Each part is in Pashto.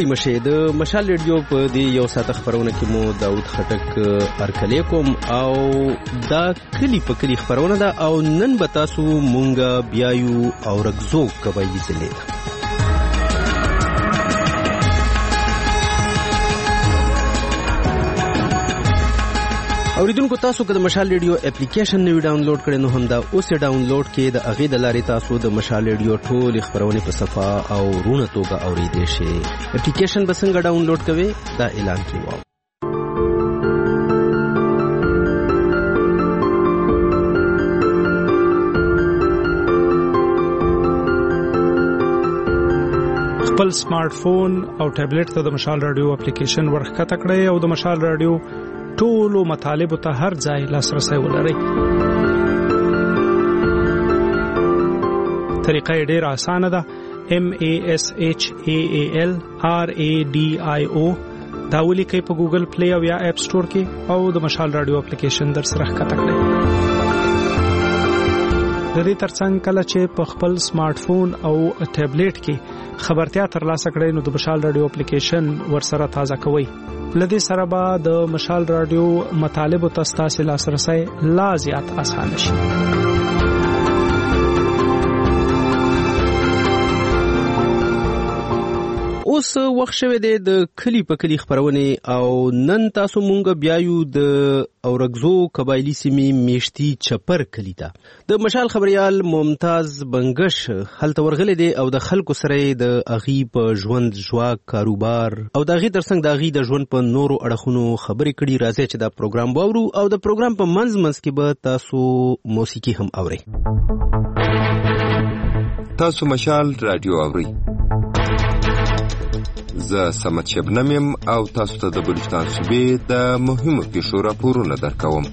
ستړي مشه د مشال ریډیو په دې یو ساعت خبرونه کې مو داود خټک ارکلی کوم او دا کلی په کلی خبرونه ده او نن به تاسو مونږه بیایو او رګزو کوي ځلې اوریدونکو تاسو که د مشال ریډیو اپلیکیشن نوی ډاونلوډ کړئ نو هم دا اوس ډاونلوډ کړئ د هغې د لارې تاسو د مشال ریډیو ټولې خبرونې په صفه او روڼه توګه اورېدی شئ. اپلیکیشن به څنګه ډاونلوډ کوئ دا اعلان کې واو. خپل سمارټ فون او ټابلیټ ته د مشال ریډیو اپلیکیشن ورښکته کړئ او د مشال ریډیو ټولو مطالبو ته هر ځای لاسرسی ولرئ. طریقه یې ډېره اسانه ده. MASHALRADIO دا ولیکئ په ګوګل پلی او یا اپ سټور کې او د مشال راډیو اپلیکیشن در سره ښکته کړئ. د دې ترڅنګ کله چې په خپل سمارټ فون او ټابلیټ کې خبرتیا ترلاسه کړئ نو د مشال راډیو اپلیکیشن ورسره تازه کوئ. لدې سره به د مشال راډیو مطالبو ته ستاسو لاسرسی لا زیات اسانه شي. اوس وخت شوی دی د کلی په کلی خبرونه او نن تاسو مونږ بیایو د اورګزو قبایلی سیمې میشتي چپر کلی ته. د مشال خبريال ممتاز بنگش هلته ورغلی دی او د خلکو سره د اغي په ژوند ژواک کاروبار او د اغي ترڅنګ د اغي د ژوند په نورو اړخونو خبرې کړي. راځي چې دا پروګرام واورو او د پروګرام په منځ کې به تاسو موسیقي هم اورئ. تاسو مشال رادیو اورئ. زه سمت شبنم یم او تاسو ته د بلوچستان صوبې د مهمو پیښو راپورونه درکوم.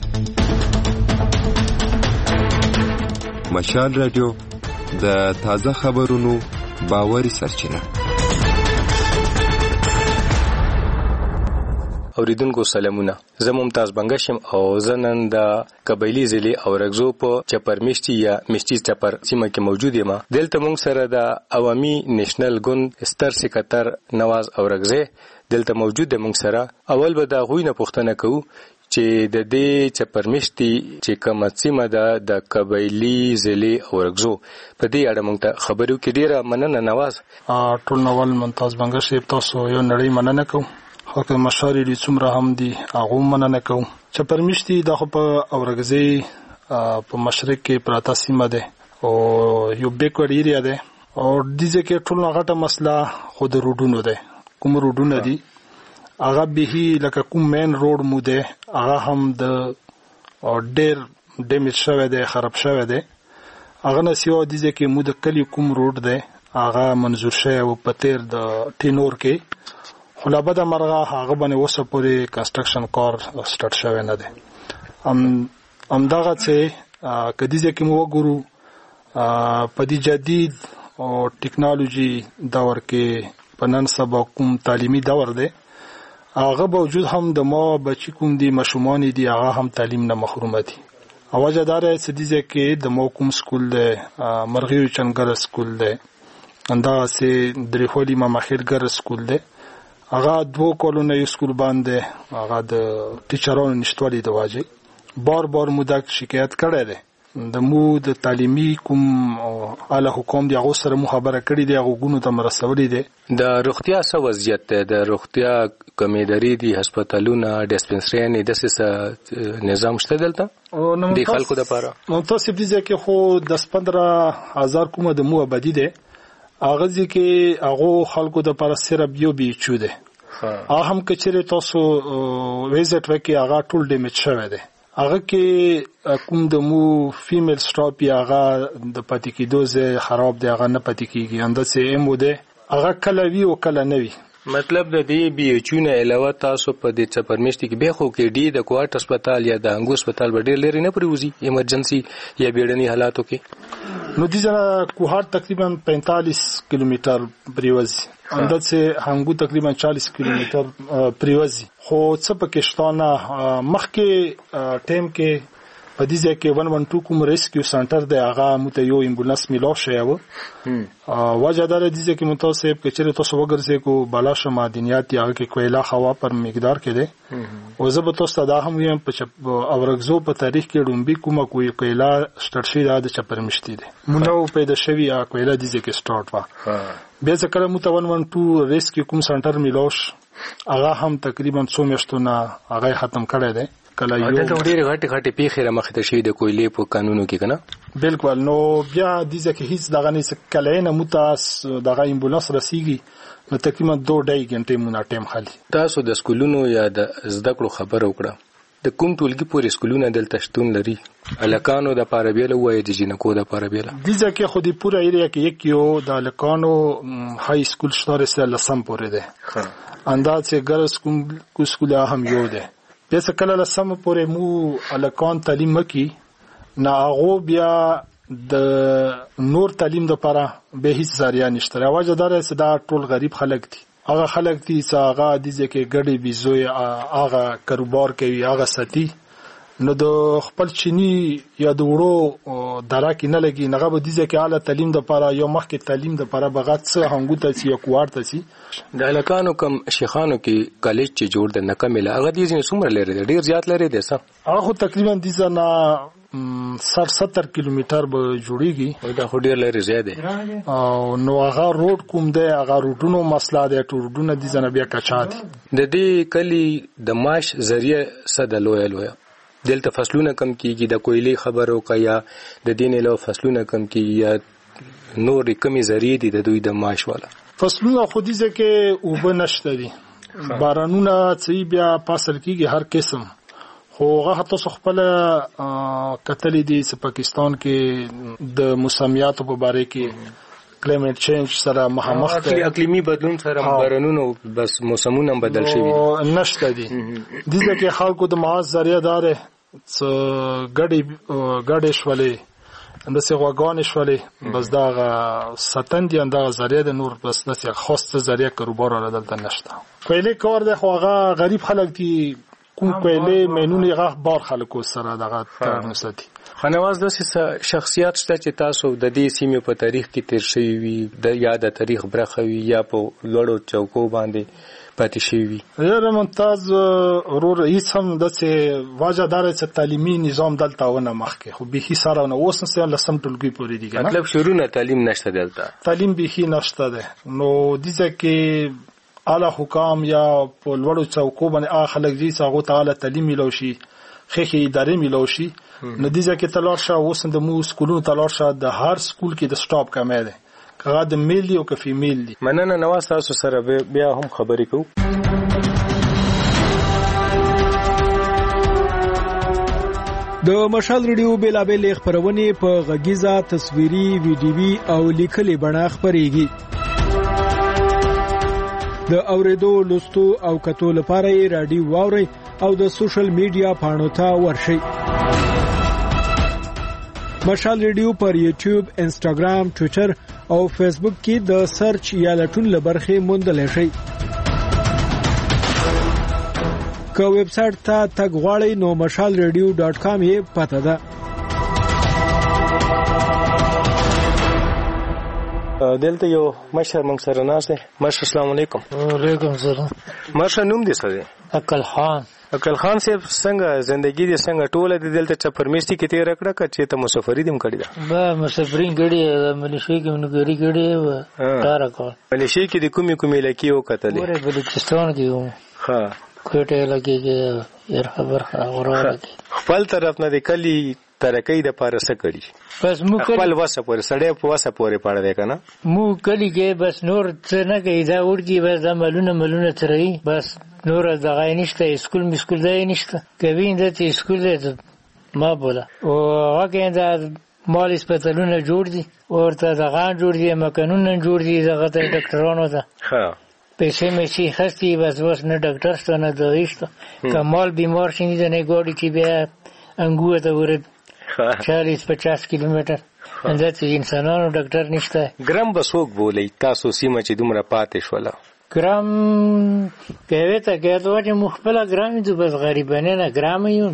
مشال رادیو د تازه خبرونو باوري سرچینه. اوریدونکو سلامونه، زه ممتاز بنگشم او زه نن د قبایلی ضلع اورګزو په چپرمیشتي یا میشتي چپر سیمه کې موجود یم. دلته موږ سره د عوامي نېشنل ګوند ستر سکرټر نواز اورګزی دلته موجود دی. موږ سره اول به دا غوښنه پوښتنه کوو چې د دې چپرمیشتي چې کومه سیمه ده د قبایلی ضلع اورګزو په دې اړه موږ ته خبرو کې. ډیره مننه نواز. ټول نوال ممتاز بنگشي تاسو یو نړۍ مننه کوم. خو مشاري دي څومره هم دي هغه مننه کوم. چپرمیشتي د په اورګزی په مشرق کې پراته سیمه ده او یو بیکورډ ایریا ده او دځه کې ټول غټه مسله خود روډونو ده. کوم روډونه دي هغه به لکه کوم مین روډ مو ده هغه هم د ډېر ډیمیج شوی ده، خراب شوی ده. هغه نه سیو دځه کې مو د کلی کوم روډ ده هغه منظور شوی او په تیر د ټینور کې خلابه د مرغه هغه باندې وسه پورې کنستراکشن کار سٹارټ شوی نه دی. همدغه چې کدیځه کې مو وګورو په دې جدید او ټیکنالوژي دور کې په نن سبا کوم تعلیمي دور دی هغه باوجود هم د ما بچی کوم دي مشومان دي هغه هم تعلیم نه محروم دي. اواجه دار چې دې کې د مو کوم سکول دی مرغیو چنګر سکول دی انده سي درېخولي مامخیر ګر سکول دی. هغه دوه کولونه یو سکول باندې هغه د ټیچرانو نشټوالي د واجب بار مودا شکایت کړی دی. د مو د تعلیمي کوم اعلی حکومت دی هغه سره مخابره کړی دی هغه غونو ته مرسولې دی. د روغتیا څه وضعیت ده؟ د روغتیا کمیداري دي هسپتالونه ډیسپنسري د سیس نظام شته دلته د خلکو لپاره؟ نو تاسو دې کې خو 10-15,000 کومه د مو آبادی ده هغه ځکه هغه خلکو د پر سره بیو چو ده. هم کچره تاسو ویزټ وکي هغه ټول ډیمیج شوی ده. هغه کې کوم د مو فیمیل سټاپ هغه د پاتې کېدو ځای خراب دی هغه نه پاتې کیږي انده سه مو ده هغه کله وی او کله نه وی. مطلب د دې بي ایچ نه علاوه تاسو په دې چپرمیشتي کې به خو کې ډي د کوارټ هسپتال یا د انګو هسپتال ډېر لري نه پریوزي ایمرجنسي یا بیړني حالاتو کې. نو دې ځای کوارټ تقریبا 45 کیلومتر پریوزي انده سه هنګو تقریبا 40 کیلومتر پریوزي. خو څه پکشتانه مخکې ټیم کې په دې ځای کې 112 کوم ریسکیو سنټر دی هغه مته یو امبولانس میلاو شوی و وجه دا دې ځکه متوسب کې چې تاسو وګرځي کو بالا شمادینیات یا کې کویلا هوا پر مقدار کې دی او زه به تاسو دا هم یم په اورګزو په تاریخ کې رومبي کومه کویلا سٹارټ شوی دا د چپرمشتي دی مونږ پیدا شوی یا کویلا دې ځکه سٹارټ وا به ځکه مته 112 ریسکیو کوم سنټر میلاوش هغه هم تقریبا 100 میاشتونه هغه ختم کړی دی کله یو دلته ډېر غټي پیښې را مخ ته شوی د کویلې په قانونو کې کنه بالکل نو بیا دې ځکه هیڅ دغه نه کله نه متاس دغه امبولانس رسیږي نو تقریبا 2.5 غنټې مونږه ټیم خالي تاسو د سکولونو یا د زده کړو خبر وکړه د کوم ټولګي پورې سکولونه دلته شتون لري الکانو د پارابیل وای د جنکو د پارابیل دې ځکه خو دې پوره ایریا کې یو د الکانو های سکول شتاره سره لسم پورې ده اندازې ګرس کوم سکول هم یو ده بیا کله لسم پورې مو الکان تعلیم مکی نه هغه بیا د نور تعلیم لپاره به هیڅ ذریعہ نشته راوځه دار چې دا ټول غریب خلک دي هغه خلک دي چې هغه د ځکه ګډي بيزوي هغه کاروبار کوي هغه ساتي نو د خپل چینی یا د وړو دراکې نه لګي نه به د ځکه اعلی تعلیم لپاره یو مخکې تعلیم لپاره بغات څه هنګو ته چې کوارته سي د الکانو کم شیخانو کې کالج چې جوړ د نکمله هغه دي چې څومره لري ډیر زیات لري ده څه هغه تقریبا د ځنا 60-70 کیلومتر به جوړیږي دا خو ډیر لري زیاده او نو هغه روډ کوم دی هغه روډونو مسله دی روډونه د ځنا بیا کچا دي د دې کلی د ماش ذریعہ صد لویا دلته فصلونه کم کیږي د کویلې خبرو کیا د دین له فصلونه کم کیږي یا نور کمی ذریعہ دي د دوی د ماش والا فصلونه خو دې ځکه وبنشته دي بارانونه چې بیا فصل کیږي هر قسم خو هغه تاسو خپل کتلې دي چې پاکستان کې د موسمیاتو په اړه کې کلایمټ چینج سره مخامخ دي اقلیمی بدلون سره بارانونه بس موسمونه بدل شوي نشته دي د ځکه خلکو د معاش ذریعہ دار ګډې شولې اندسه غوګان شولې بس دا ستن دي انده ذریعہ د نور بس نسه خاصه ذریعہ کاروبار را دلته نشته کویلې کار د خوغه غریب خلک دي کوم کویلې مینونی غاخ بار خلکو سره دغه ترنستی خنواز د شخصیت شته چې تاسو د دې سیمې په تاریخ کې تیر شوی وي د یاد تاریخ برخه وي یا په لوړو چوکو باندې پاتې شوی وي یاره ممتاز ورور هیڅ هم د څه واجه دار چې تعلیمي نظام دلته ونه مخکې خو به هیڅ سره نه اوس نه لسم ټولګي پورې دي مطلب شروع تعلیم نشته دلته تعلیم به هی نشته ده نو د ځکه اعلی حکام یا په لوړو چوکو باندې خلک دي چې هغه تعالی تعلیم ملوشي خخې ادارې ملوشي نو دې ځکه تلار شه اوس د مو سکولونو تلار شه د هر سکول کې د سټاپ کمه ده کغه د میل او ک فیمیل دي مننه نواز تاسو سره بیا هم خبرې کوو د مشال ریډیو بیلابل خبرونه په غږیزه تصویري ویډیوي او لیکلي بڼه خبريږي د اوریدو لوستو او کتو لپاره رادیو واوري او د سوشل میډیا پاڼو ته ورشي مشال ریډیو پر یوټیوب انسټاګرام ټوئیټر او فیسبوک کې د سرچ یا لټون لبرخه موندل شي که ویب سټ ته تګ غواړئ نو mashalradio.com یې پته ده دلته یو مشر موږ سره ناشته مشر السلام علیکم وعلیکم السلام مشر نوم دې څه دی اکل خان صاحب څنګه ژوندۍ دې څنګه ټوله دې دلته چپرمیشتي کې تیر کړه چې ته مسافری دې کړی دا با مسافرین کړي ملیشي کې منګری کړي و کار کول ملیشي کې د کومې لکی او کتلې ورې بلوچستان کې و ها کوټه لګي کې ير خبر اوره خپل طرف نه د کلی ترکې د پارسه کړي بس مو خپل واسه پورې سړې په واسه پورې پاړه دی کنه مو کلی کې بس نور څه نه کوي دا ورګي بس د ملونه ترې بس نور دغه نشته اسکول مسکول دی نشته کوي د اسکول دی ما بوله او هغه دا مال سپیټالونه جوړ دي ورته دغه جوړ دي مکانونه جوړ دي دغه ډاکټرانو ته ها پیسې مې شي خستي بس نه ډاکټر شته نه دویشته کمال بیمار شي نه ګوډي چې بیا انګو ته ورته 40-50 کیلومتر اندته انسانانو ډاکټر نشته ګرام بسوک بولې تاسو سیمه چې دومره پاتې شوله ګرام کوي ته کې ته چې مخبل ګرام دي بس غریبانه نه ګرام یون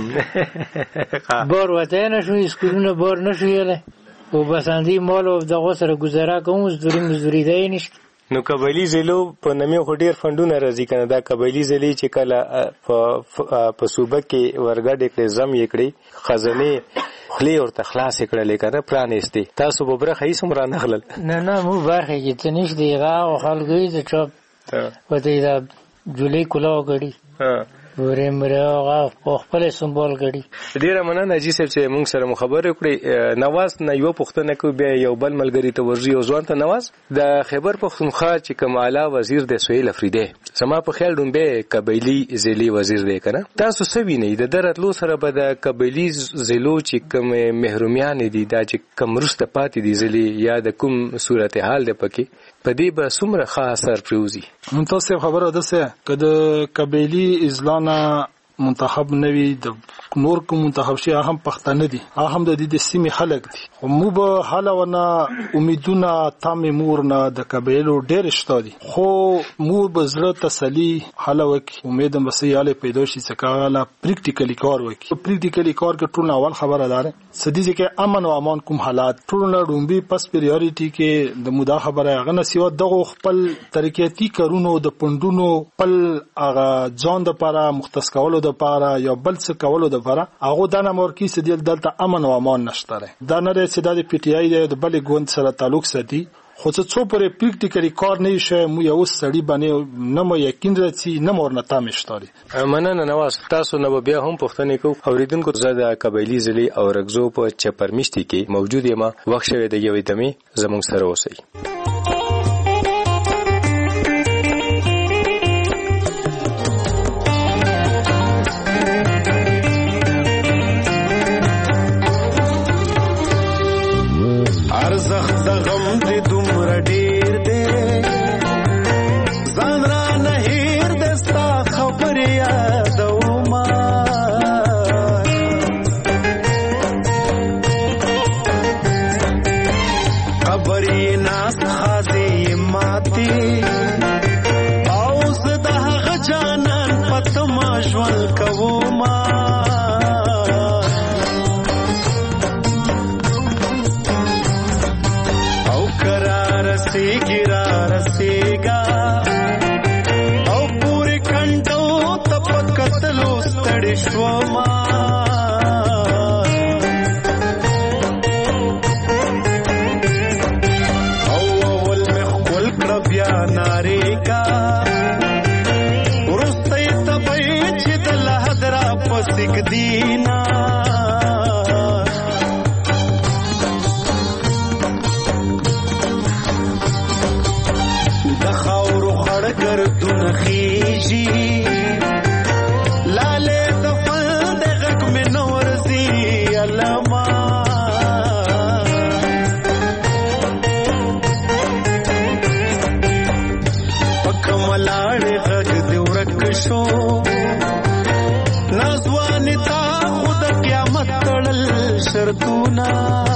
بور وته نه شو اسکولونه بور نه شو یله او بس اندی مال او دغه سره گزاره کوم مزدوري دی نشته. نو قبایلی ضلعو په نامه خو ډیر فندونه راځي کنه دا قبایلی ضلع چې کله په صوبه کې ورګډ کړي زم یې کړی خزانه خلی او تخلاص کړل کنه پرانېستي تاسو به برخه هیڅ مر نه خلل نه مو برخه کې تنش دیغه او خلګوي د چوب وته دا جولای کلاو غړي ورې مرغه په خپل سمبول غړي. ډیره مننه ناجی صاحب چې موږ سره خبرې کړې. نواز نه یو پښتنه کو بیا یو بل ملګری ته ورځي او ځوان ته نواز د خیبر پښتونخوا چې کوم اعلی وزیر د سهیل افریدی سما په خیال ډومبه قبایلی ضلع وزیر دی کنه تاسو سوي نه د درتلو سره به د قبایلی ضلعو چې کوم محرومیان دي دا چې کوم رسته پاتې دي ضلع یا د کوم صورتحال ده پکې پدې به څومره خاص اثر پروزي. منتصف خبره ده چې کله قبایلی ازلانه منتخب نوي د نور کوم منتخب شي هم پښتانه دي هم د دې سیمې خلک دي مو به حالونه امیدونه تام مور نه د قبایلو ډېر شته دي خو مو به زړه تسلی حالوک امیدم وسیاله پیدا شي چې کاله پریکټیکلی کار وکړي. پریکټیکلی کار کې ټول اول خبره ده سدي چې امن او امان کوم حالات ټول نه ډومبي پس پریورټی کې د مودا خبره غنه سیو دغه خپل طریقېتی کارونو د پندونو خپل اغه ځان د لپاره مختص کولو د لپاره یا بل څه کولو د لپاره هغه د نمبر کې سدي دلته امن او امان نشته دا نه چې د پی ټی آی د بل ګوند سره تعلق ساتي خو څه پرې پریکټیکلی کار نه شي مو یو سړی باندې نه مو یقین راځي نه مور نه تامشتاري. مننه نواز تاسو نو بیا هم پښتنې کو اوریدونکو زړه قبایلی ضلع او رغزو په چپرمشتي کې موجود یم وخت شوی د یوې دمه زموږ سره اوسئ. ارزخ د غم دې دومره ډیر دی ځان را نه هیر د ستا خبرې یادوما خبرې ناس خازې ماتې او زه د هغه جانان په تما ژوند کوما رسیگا او پوری کنڈو تپ قتلو ستڑی شوما او اول میں خول کربیا ناریگا ورستی تبای چی دل حدرا پسک دینا گردون خیجی لالے دفن دے غک میں نورزی علما پکملاڑ غک دے ورکشو نازوانی تا خود قیامت تڑل شرطونا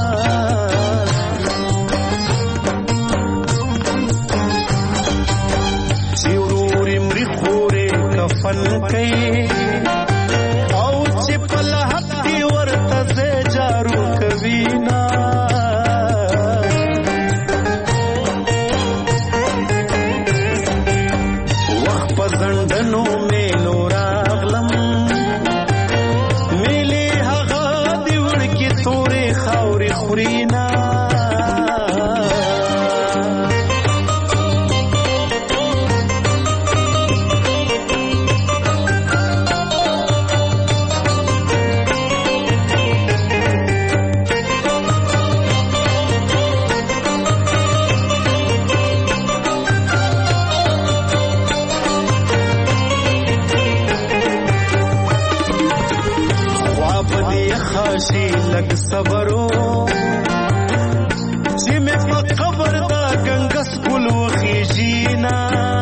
فن کئی او چپل حتی ورتز جارو کوینا وقت پزندنو میلو راغلم میلی حغا دیوڑ کی توری خاوری خورینا لگ صبرو چې مې په قبر دا ګنګس کول وخیجینا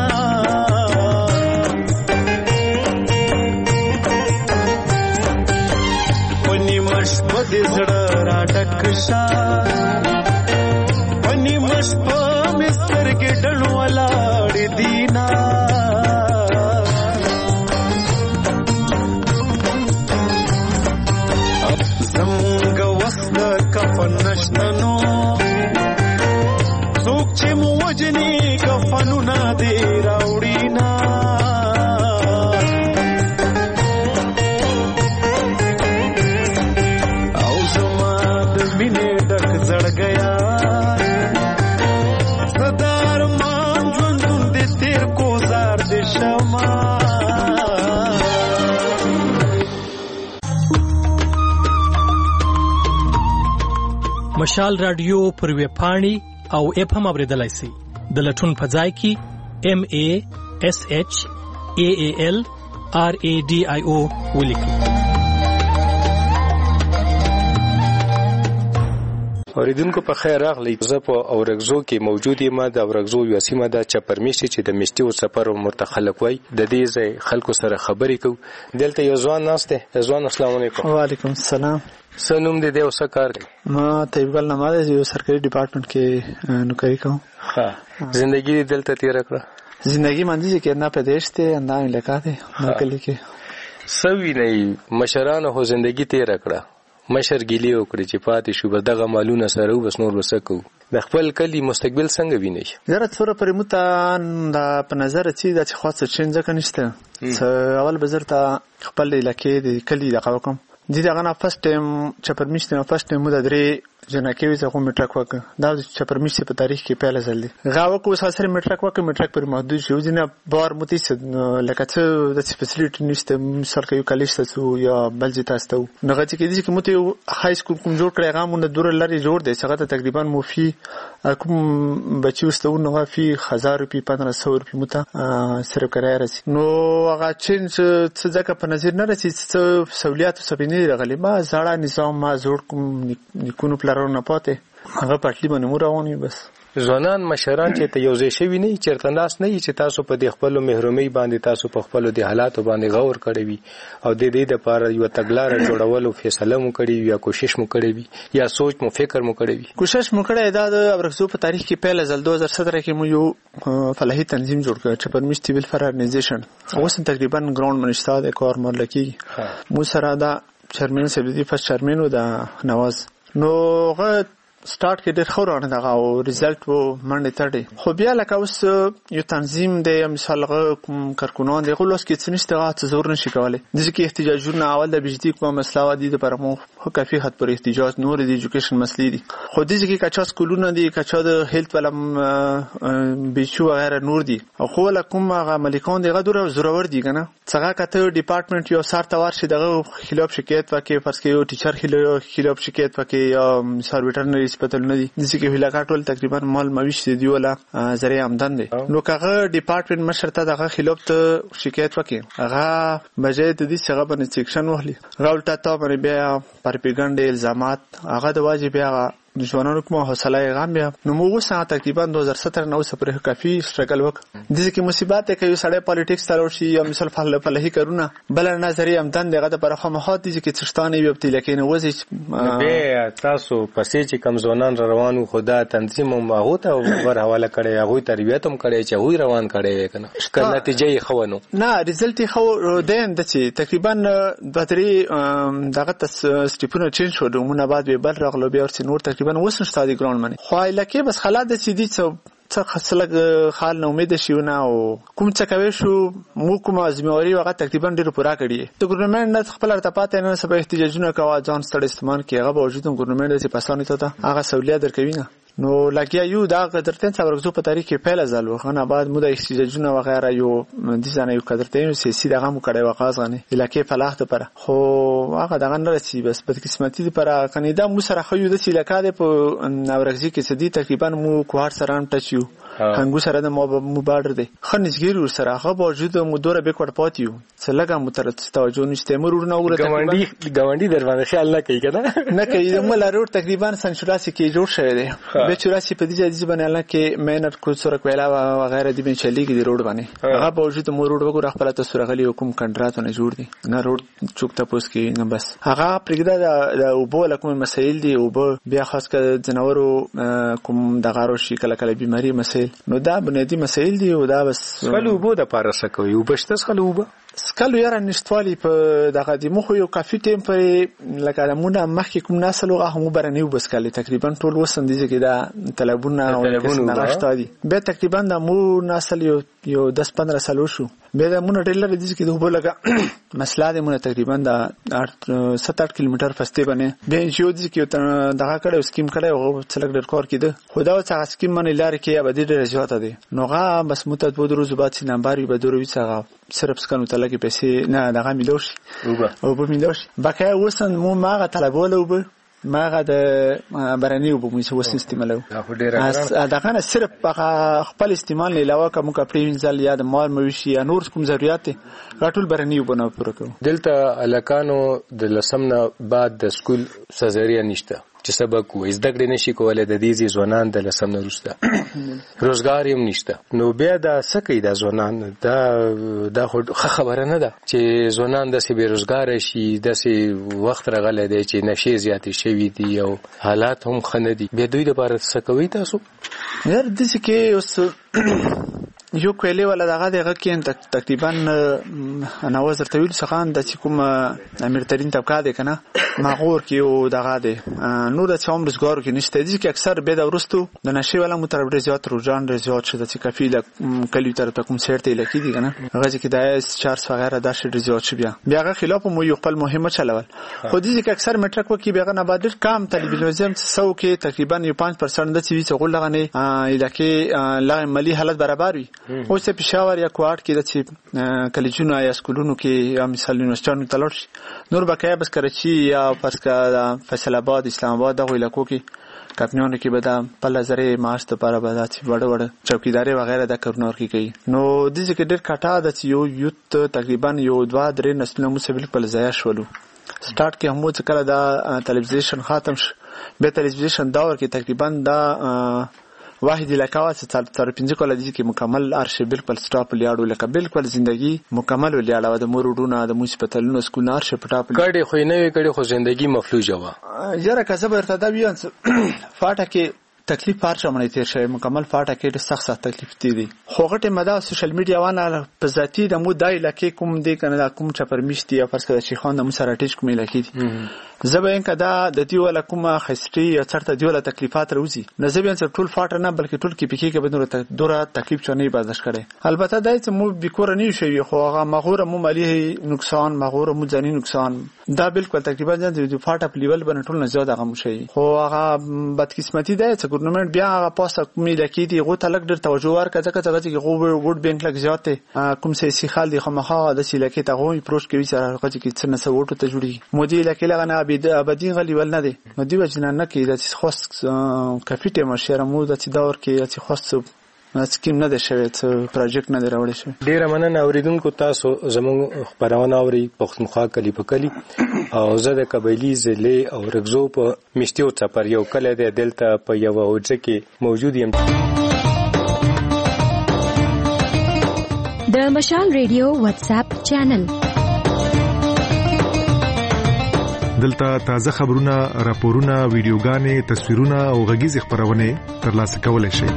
پنی مش په دې زړه را ډکشا پنی مش په مستر کې ډڼ ولاړ دي مشال رادیو پر ویب پاڼې او اپ هم اوریدلای شئ. د لټون په ځای کې MASHAALRADIO ولیکئ. اوریدونکو په خیر راغلی. زه په اورګزو کې موجود یم. د اورګزو یو سیمه ده چپرمیشتي چې د میشتي او سفر مرتخلق وای. د دې ځای خلکو سره خبرې کوو. دلته یو ځوان ناشته. ځوان السلام علیکم. وعلیکم السلام. سنوم دې او څه کار کوي؟ ما طیبګل نماز یو سرکاري ډپارټمنټ کې نوکری کوم. ها زندگی دلته تیر کړه؟ زندگی منځي کې نه پدېش ته نه لکاته نه کلی کې سوي نه مشرانو هو زندگی تیر کړه. مشر ګیلی وکړي چې پاتې شو بس دغه مالونه سره وبس نور وسکو. د خپل کلی مستقبل څنګه ویني؟ زره څوره پر متان د په نظر چې د خاصه چینج کنيشته. اول بزرته خپل علاقې د کلی د قوم دي دغه نه فرست ټایم چې پرمیشن فرست ټایم د درې جنکه زه کوم میټرک وکړ. دا چې پرمیشن په تاریخ کې پهله ځل دي غاوه کو سره میټرک وکړ. میټرک پر محدود شو ځنه بار متیس لکه څه د فیسیلیټی نشته. مثال کې یو کالج ته یا بل ځای ته نو غږی کې دي چې مته های سکول کوم جوړ کړی هغه مونږ دور لري جوړ دی څنګه تقریبا موفي کوم بچي واستو نو فی 1000 روپی 1500 روپی مته صرف کرای رسی. نو هغه چې ځکه په نظر نه رسی څه سہولیات سبینه راغلی. ما زړه نظام ما جوړ کوم نکونو پلارونه پاتې هغه پټلی باندې مو رواني. بس ځوانان مشران چې ته یو ځای شوی نه چیرته ناس نه چې تاسو په د خپل محرومي باندې تاسو په خپل د حالاتو باندې غور کړی وي او د دې لپاره یو تګلارې جوړولو فیصله مو کړی یا کوشش مو کړی وي یا سوچ مو فکر مو کړی وي؟ کوشش مو کړی دا د اورګزو په تاریخ کې پهله ځل 2017 کې مو یو فلاحي تنظیم جوړ کړ چې پرمیشتي ویل فار ارګنایزیشن. اوس تقریبا ګراوند منشتا د کار ملکی مو سره دا چیرمن سبدي فرست چیرمن و د نواز. نو غه سٹارټ کې ډېر خورانه دغه او ریزلټ وو منډه تړي. خو بیا لکه اوس یو تنظیم دی مثال کارکونان دی غوښ کې څه نشته غاټ زور نشي کولای. د ځکه احتجاجونه اول د بجدي کوم مسله ودی د پرمو خو کافي حد پر احتجاج نور د ایجوکیشن مسلې دي. خو د ځکه کچا سکولونه دي کچا د هیلث ولم بيچو غیر نور دي او خو لکم هغه ملکان دی غدور زورور دي کنه څنګه کته ډپارټمنټ یو سارته ورشي دغه خلاف شکایت وکي فرض کې یو ټیچر خلاف شکایت وکي یا مثال ویټرنری هسپتال نه دي ځکه ویلاګه ټول تقریبا مال مویش دي ولا ذریعہ آمدن دي. نو کغه ډپارټمنټ مشر ته دغه خلاف ته شکایت وکي هغه بجې ته دي څنګه باندې سیکشن وهلي غولټه تا باندې بیا پرپګاندا الزامات هغه د واجب هغه ځوانانو کومه حوصله غام بیا نو موږ سره تقریبا 2017 نو سره کافي سټرګل وک. د دې کې مصیبت کې یو سړی پالیټکس تلور شي یا مثال فلهي کارونه بل نظری امدن دغه د پرخه مخاط دي چې څشتانه وي په لکه وځي به تاسو پسې چې کم ځوانان روانو خدا تنظیم او هغه ته ور حواله کړي هغه تربیت هم کړي چې هغه روان کړي کنه کله نتیجه یې خونو نه ریزلټ خو دین د چې تقریبا باتری دغه سټیپونه چینج شو دومره بعد به بل راغلو بیا ورته نور تقریبا وسن ستادي ګراوند باندې خو لکه بس خلا د سیدی څه خاصلګ خال نو امید شيونه او کوم څه کوي شو مو کوم ازموري وغه تقریبا ډیر پورا کړی د ګورنمنت نه خپل ارتباط نه سبا احتجاجونه کوي ځان ستړي استعمال کوي هغه باوجود ګورنمنت چې پاسانه ته هغه سہولیت درکوي نه. نو لکه یو دا قدرتن څورګزو په تاریخ کې پهل ځلو خنه بعد مو د احتجاجونه وغیرہ یو د ځانه یو قدرتین سیاسي دغه مو کړي وقاز غني الکه فلاح ته پر خو هغه دغه نه رسي بس بد قسمتي پر کنيدا مو سره خو د سیلکه د په اورګزي کې سدي تقریبا مو کوهار سره هم ټچیو هنګو سره د مو بارډر دی خنځګیر ور سره هغه باوجود مو دوره به کوټ پاتیو څه لګه مو تر توجه نشته مرور نه وره ګاونډي در باندې خیال نه کوي کنه نه کوي مو لارور تقریبا سنچوراسي کې جوړ شوی دی به چوراسي په دې ځای باندې الله کې مینر کو سره کویلا و غیره دی بنچلي کې دی روډ باندې هغه باوجود مو روډ وګور خپل تاسو غلي حکم کنټراتونه جوړ دي نه روډ چوکته پوس کې نه بس هغه پرګدا د وبو لکه مسایل دي او بیا خاص کړه جنورو کوم دغه روشي کله کله بیماری مسایل نو دا بنیادی مسایل دي او دا بس خلو بو د پاره سکوي او بشتس خلو بو سکلو یاره نشټوالی په دغه د مخ یو کافي ټیم پر لکه مونږه مخکې کوم نسل هغه هم برنیو بس کله تقریبا ټول وسندې چې دا طلبونه او نغښت دي به تقریبا د مو نسل یو 10-15 سال شو به د مونږ ټیلر دي چې دوه لګه مسله د مونږ تقریبا د 7-8 کیلومتر فاستې باندې به یو دي چې دغه کړه سکیم کړه او څلګ ډیر کار کړي خدا او څنګه سکیم باندې لار کې ابدي ډیر زیاته دي نوغه بس متد بو دروز بعد سي نمبر به دروي څنګه صرف سکانو تلګي پیسې نه دغه میلوش او به میلوش بکه وسن مو ماغه طلبول او به ماغه د برانی وبو مې وس استعمالو دا کنه صرف خپل استعمال نه علاوه کوم کپړې وینځل یا د مال موشي یا نور کوم ضرورت غټول برانی وبنه پوره کوم دلته الکانو د لسمنه بعد د سکول سزاریا نشته چې سبق وې زده کړې نشي کولای د دې ځوانان د لسم نه وروسته روزګار یې نشته نو بیا دا سکه د ځوانان دا خبره نه ده چې ځوانان د سی بیروزګار شي د سی وخت راغلی دی چې نشي زیاتې شوي دي او حالات هم خنه دي بیا دوی لپاره څه کوي تاسو یار د څه کې اوس یو کویلې ولا دغه کې تقریبا 90 طویل څخه د کوم امیر ترين طبقه ده کنه ماغور کې او دغه ده نو د څوم روزګار کې نشته دي چې اکثر به د ورستو د نشي ولا متربر زیات رجحان زیات شته چې کافي د کلی تر کوم سیرته لکې دي کنه هغه چې د اس 4 وغیرہ د شډ زیات شي بیا هغه خلاف مو یو خپل مهمه چلول خو دي چې اکثر میټرک وکي بیا نه بعد کم تلویزیون څو کې تقریبا 5% د چوي څغول لغنه الکه لغه مالی حالت برابر وي او څه پېښور یا کوارټ کې د چې کلیجونو یا سکولونو کې یا مثال یونیورسيټونو تلل شي نور بقایا بس کراچي یا پسکا فیصل آباد اسلام آباد دغه علاقو کې کمپنیونو کې به د په لزرې معاش لپاره به د وړ چوکیداری وغیرہ د کورنور کې کوي نو د دې کې ډېر کټا د یو یوت تقریبا یو 2-3 نسلونه مو سبل په ځای شولو سٹارټ کې هم چې کله دا ټلویزیون ختم شو به ټلویزیون داور کې تقریبا دا واحد علاقه واسه تر 15 کال دي کې مکمل ارشیو بالکل سټاپ لیاړو لکه بالکل ژوندۍ مکمل لیاړو د مورډونو د مصیبتونو سکول ارشیو پټاپ کړي خو نه وي کړي خو ژوندۍ مفلوجه و یاره که زبر ته دا ویان فاټه کې تکلیف پارچه مونږ تیر شوی مکمل فاټه کې سخت تکلیف دي خو غټه مدا سوشل میډیا وانه په ذاتی د مو دای لکه کوم دی کنه کوم چا پرمیشتي یا فرض کړه چې خان د مسراټیج کوم لکه زبین کدا د دې ولا کومه خستي یا چرته دی ولا تکلیفات روزي نه زبین سره ټول فاټه نه بلکې ټول کې پکې کې بدنه دوره تکلیف چونه برداشت کړي البته دای چې مو بکور نه شي خو هغه مغور مو مالی نقصان مغور مو ځاني نقصان دا بالکل تقریبا د فاټه په لیول باندې ټول نه زیات هغه مشي خو هغه بدقسمتي ده چې ګورنمنت بیا هغه پاسه کومې لکې دی غو تلک ډېر توجه ورکړه چې غو ګډ بینک لګ زیاته کوم سي خال دی خو مخه د سلکې ته غوي پروش کوي چې هغه چې څنګه سوټو ته جوړي مودي لکه لغنه ابدي غلي ول نه دي نو دی وجنه نه کې د خاص کافي مشره مو د دور کې چې خاص سکیم نه ده شوی څه پروجیکټ نه راوړی شوی ډیر مننه اوریدونکو تاسو زموږ خبرونه اوري پښتونخوا کلی په کلی او زه د قبایلی ضلع او رغزو په مشتیو څپر یو کله د دلته په یو اوجه کې موجود یم د مشال ریډیو واتس اپ چینل دلته تازه خبرونه راپورونه ویډیوګانې تصویرونه او غږیز خبرونه ترلاسه کولای شئ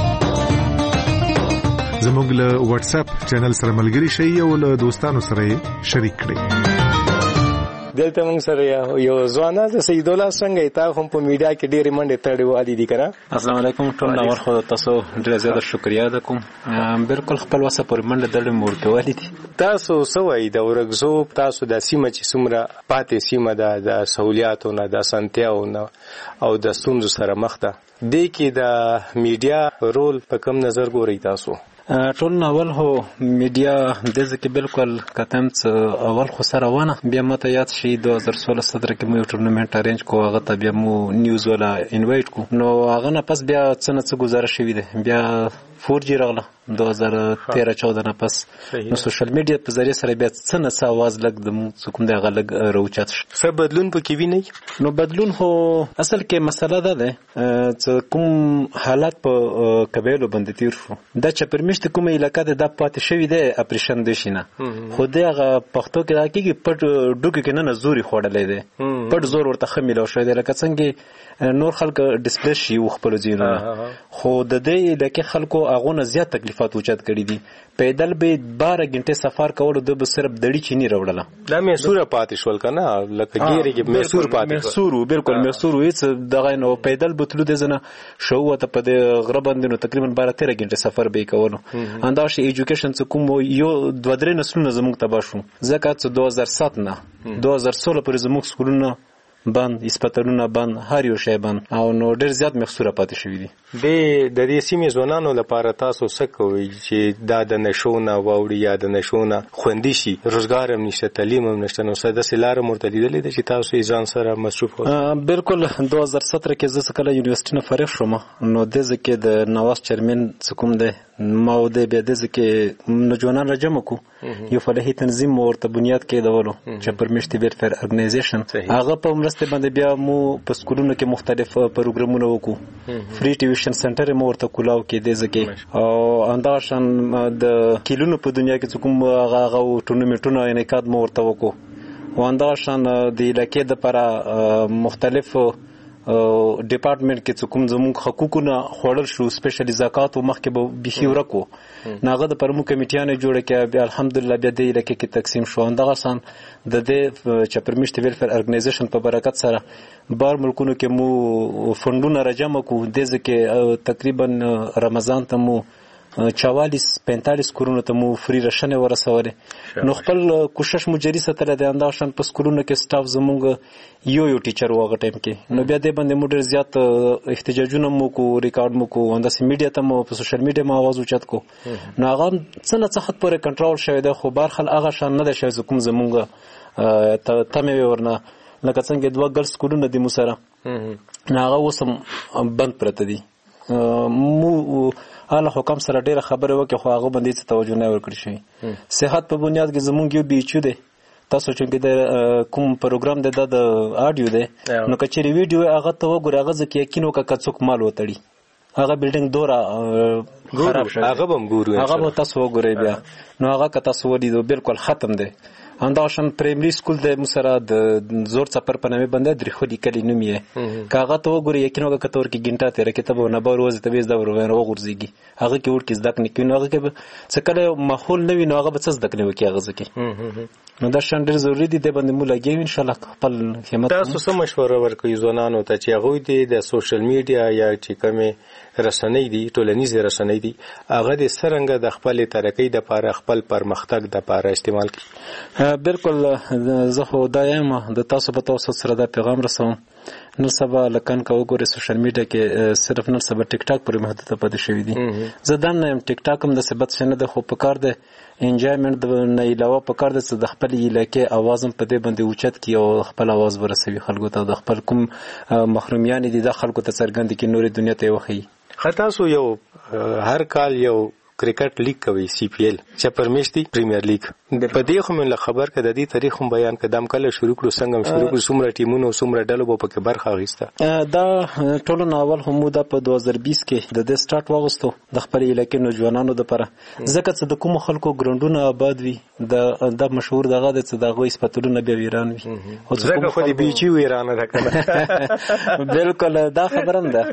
زموږ له واتس اپ چینل سره ملګري شئ او له دوستانو سره شریک کړئ دلته موږ سره یو ځوان د سید الله څنګه تا هم په میډیا کې ډېر منډه تړي وادي دي کنه السلام علیکم ټول نور خو تاسو ډېر زیاته شکریا ده کوم بالکل خپل واسه پر منډه دړې مور کوي دي تاسو سوي د ورغزو تاسو د سیمه چې سمره پاتې سیمه د سہولیاتو نه د سنتیاو نه او د ستونزو سره مخ ده د کې د میډیا رول په کوم نظر ګوري تاسو ټول اول هو میډیا د ځکه بالکل کتم څ اول خو سره ونه بیا ماته یاد شي 2016 صدر کې مو ټورنمنت ارینج کو هغه ته بیا مو نیوز ولا انوایټ کو نو هغه نه پس بیا څه گزارش شوی دی بیا 4G راغله 2013-14 نه پس نو سوشل میډیا په ذریعہ سره بیا څه आवाज لګ د کوم د غلګ روچات څه بدلون پکې ویني نو بدلون هو اصل کې مسله ده چې کوم حالات په قبایلو باندې تیر شو د چپرمشت کومه علاقې د پاتې شوی دی اپریشن د شینه خو دغه پښتو کې راکېږي پټ ډوګ کې نه زوري خوړلې ده پټ زور ورته خمیلو شوی دی لکه څنګه نور خلک ډیسپلی شي خپل ځینونه خو د دې لکه خلکو اغونه زیات تکلیفات اوچت کړي دي پیدل به 12 غنټه سفر کول د صرف دړي چینی راوړل دا میسور پاتې شول کنه لکه ګيري کې میسور پاتې میسور بالکل میسور هیڅ دغه نو پیدل بتلو د زنه شو ته په د غربندونو تقریبا 12-13 غنټه سفر به کولو انداش ایجوکیشن څخه کوم یو 2-3 نسلونه زموږ تبا شو زکات 2007 نه 2016 پر زموږ سکولونه بند اسپیټالونه بند هر یو شی بند او نو ډېر زیات محصوره پاتې شوی دي. د دې سیمې ځوانانو لپاره تاسو څه کوئ چې دا د نشو نه واوړي یا د نشو نه خوندي شي؟ روزګار هم نشته، تعلیم هم نشته، نو څه داسې لاره مو ورته لیدلې ده چې تاسو یې ځان سره مصروف اوسئ؟ بالکل 2017 کې زه کله یونیورسيټي نه فارغ شوم نو د ځکه د نواز چیرمن څکوم ده ما و د بیا د ځکه نوجوانان راجم کو یو فلاحي تنظیم ورته بنیاد کې دولو چې پرمشتي ویلفیر ارګنایزیشن هغه په مرسته باندې بیا مو په سکولونو کې مختلف پروګرامونه وکړو. فری ټیوشن سنټر مو ورته کولاو کې د ځکه او انداشن د کیلونو په دنیا کې کوم هغه ټورنمنټونه انعقاد مو ورته وکړو او انداشن د علاقې د لپاره مختلف ډپارټمنټ کې کوم زموږ حقوقونه خوړل شو سپیشلی زکات او مخکې به بيخي ورکو ناغه د پرمو کمیټیانه جوړه کې بیا الحمدلله بیا د علاقې کې تقسیم شو اندغه سان د دې چپرمشت ویلفیر ارګنایزیشن په برکت سره بار ملکونو کې مو فندونه راجمع کو د ځکه تقریبا رمضان ته مو 44-45 کورونو ته مو فری راشنه ورسولې نو خپل کوشش مو جری ستل د انداشن په سکولونو کې سټاف زمونږ یو ټیچر وغه ټایم کې نو بیا د باندې مو ډیر زیات احتجاجونه مو کو ریکارډ مو کو انداس میډیا ته مو په سوشل میډیا ما आवाज اوچت کو نو هغه څنګه څخه پورې کنټرول شوی دی خو بهر خل هغه شان نه دی شوی کوم زمونږ تمه ورنه لکه څنګه دوه ګرل سکولونه دي مو سره هغه وسم بند پرته دي مو اله حکم سره ډیره خبره وکړه خو هغه باندې څه توجه نه ورکړی شي. صحت په بنیاد کې زمونږ یو بیچو دی تاسو چې د کوم پروګرام د اډیو دی نو کچېری ویډیو هغه ته وګورئ هغه ځکه یقین وکړه کڅوک مال وتړي هغه بلډینګ دورا خراب شوی هغه هم ګورو هغه تاسو وګورئ بیا نو هغه که تاسو ولیدو بالکل ختم دی. انداشن پرایمری سکول د مسره د زور څپر په نامه باندې درې خو لیکلي نوم یې کاغه ته وګورئ یقین وکړه کتور کې ګنټه تیر کتاب نه بار وځي ته د ورو غورځيږي هغه کې ورته زده کړي کینو هغه کې څه کله ماحول نه وي نو هغه به څه زده کړي وکي هغه ځکه نو دا شان ډېر ضروری دي د باندې مو لګي ان شاء الله خپل همت. تاسو څه مشوره ورکوي ځوانانو ته چې هغه دي د سوشل میډیا یا چې کومه رسنۍ دي ټولنیزه رسنۍ دي هغه د سرنګ د خپل ترقۍ د لپاره خپل پرمختګ د لپاره استعمال کړي؟ بالکل زه خو دا یم د تاسو په توسط سره دا پیغام رسوم نن سبا لکن کا وګورئ سوشل میډیا کې صرف نن سبا ټیک ټاک پر محدود پاتې شوی دي زه دا نه ټیک ټاک هم د ثبت شنه د خو په کار ده انجایمنت نه علاوه په کار ده چې د خپل علاقې आवाज هم په دې باندې اوچت کی او خپل आवाज ورسوي خلکو ته د خپل کوم محرومیان دي د خلکو ته څرګند کی نورې دنیا ته وخی. خطا سو یو هر کال یو کرکټ لیگ کوي سی پی ایل چې پرمیشتي پریمیر لیگ د پدې خو من خبر کده دي تاریخ هم بیان کدم کله شروع کړو څنګه شروع کړو څومره ټیمونو څومره ډلو په کې برخه اخیسته دا ټولو ناول هم د په 2020 کې د سٹارټ واغستو د خپل علاقې نوجوانانو لپاره ځکه چې د کوم خلکو ګراوندونه آباد وي د مشهور دغه د دغه سپټلونه به ویران وي او ځکه خو دې بیچي ویران راکنه بالکل دا خبره ده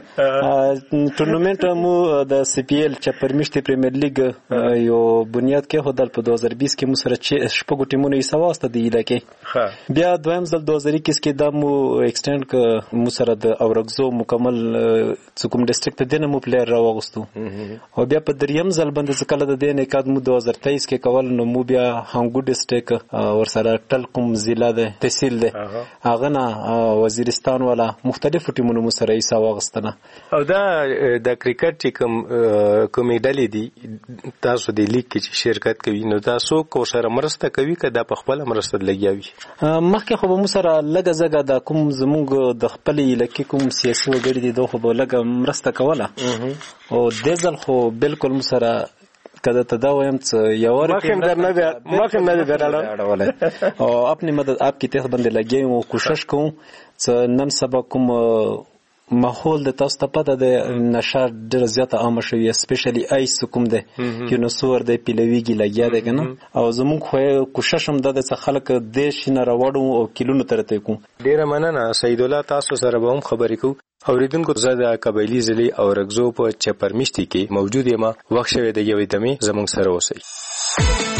ټورنمنت مو د سی پی ایل چې پرمیشتي پریمیر لیگ یو بنیاد کې هدل په 2020 کې مو سره شپږ ټیمونه یې سواسته دی علاقې بیا دویم ځل 2021 کې د مو ایکسټند ک مو سره د اورګزو مکمل څوکم ډیسټریکټ دنه مو پلیئر راوغستو او بیا په دریم ځل باندې ځکه د دې نه کاد مو 2023 کې کول نو مو بیا هنګو ډیسټریکټ ور سره ټلکم ضلع ده تحصیل ده هغه نه وزیرستان والا مختلف ټیمونو مو سره یې سوغستنه او دا د کرکټ چې کوم ډلې دي تاسو د لیگ کې چې شرکت کوي نو تاسو کو سره مرسته کوي کدا په خپل مرسته لګیاوي مخکې خو مو سره لګه زګه د کوم زموږ د خپل علاقې کوم سیاسي وګړي دي دوه به لګه مرسته کوله او د ځل خو بالکل مو سره کده تداویم څه یو مخم نه دراړه او خپل مدد اپ کی ته باندې لګیم او کوشش کوم څه نن سبا کوم ماحول د تاسو ته پته د نشه ډېر زیاته عامه شوی اسپیشلی آیس کوم ده چې نو سور د پیلويږي لګیا ده کنه او زموږ خو کوشش هم د خلک د شینه راوړو او کیلونو ترته کوم. ډیره مننه سید الله تاسو سره به هم خبرې کوو اوریدونکو زه د قبایلی ضلع او رګزو په چپرمشتي کې موجود یم وخت شوی د یوې دمې زموږ سره اوسئ.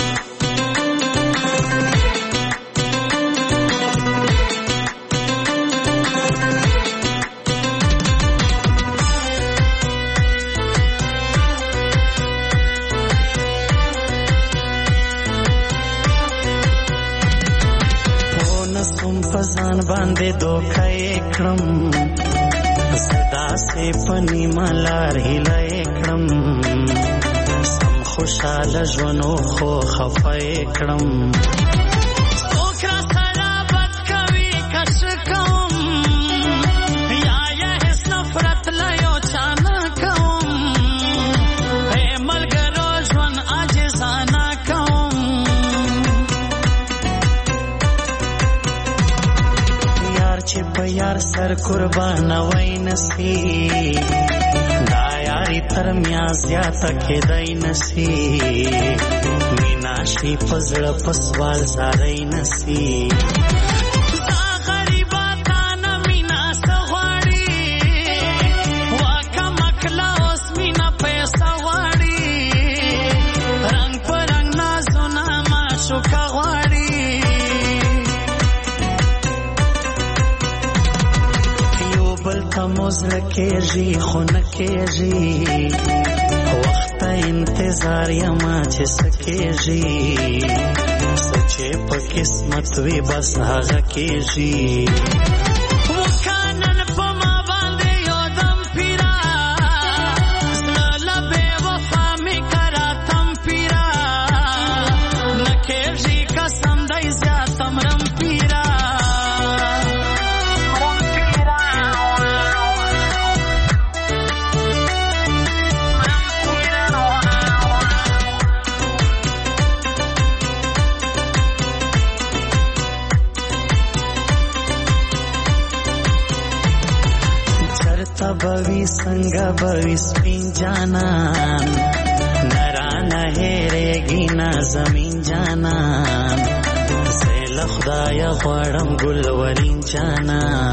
نسوم پزان باندې دوکه کړم صدا سے پنی ملار هله کړم سم خوشاله ژوندو خو خفه کړم یار سر قربان وای نسی دا یاری تر میا زیاته کېدای نسی مینا شي پزړه پسوال زارای نسی دا غریبا تانا مینا سغواړي واکه مکلا اوس مینا پیسې غواړي رنگ پر رنگ نازونه ما شوکا غواړي موزل کېږي خو نه کېږي وخت انتظار یما چې سکېږي سچې په قسمت وي بس هغه کېږي وکانن په ما باندې یو دم پیرا زړه به وفا مې کرا تم پیرا نه کېږي قسم دای زیاتم رم پیرا بوی څنګه بوی سپین جانان نرانه هېرېږي نه زمین جانان زه له خدایه غواړم ګلورین جانان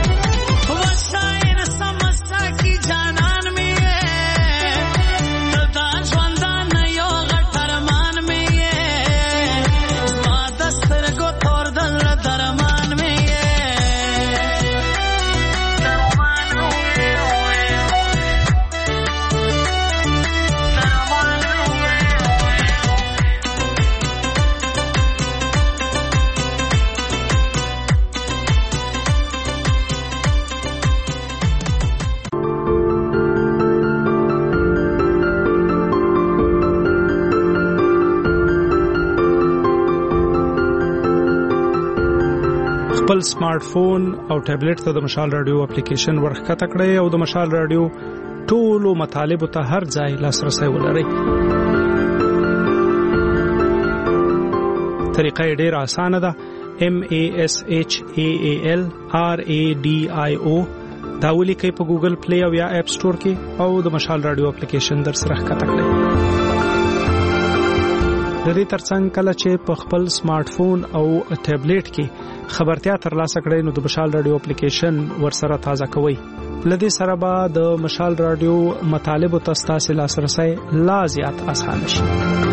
خپل سمارټ فون او ټابلیټ ته د مشال رادیو اپلیکیشن ورخکته کړئ او د مشال رادیو ټولو مطالبه ته هر ځای لاسرسي ولرئ. طریقه ډیره اسانه ده. MASHAALRADIO دا ولیکئ په ګوګل پلی او یا اپ سٹور کې او د مشال رادیو اپلیکیشن در سره ښکته کړئ. د دې ترڅنګ کله چې په خپل سمارټ فون او ټابلیټ کې خبرتیا ترلاسه کړئ نو د مشال رادیو اپلیکیشن ورسره تازه کوئ. لدې سره به د مشال رادیو مطالبه تاسو لاسرسي لا زیات اسانه شي.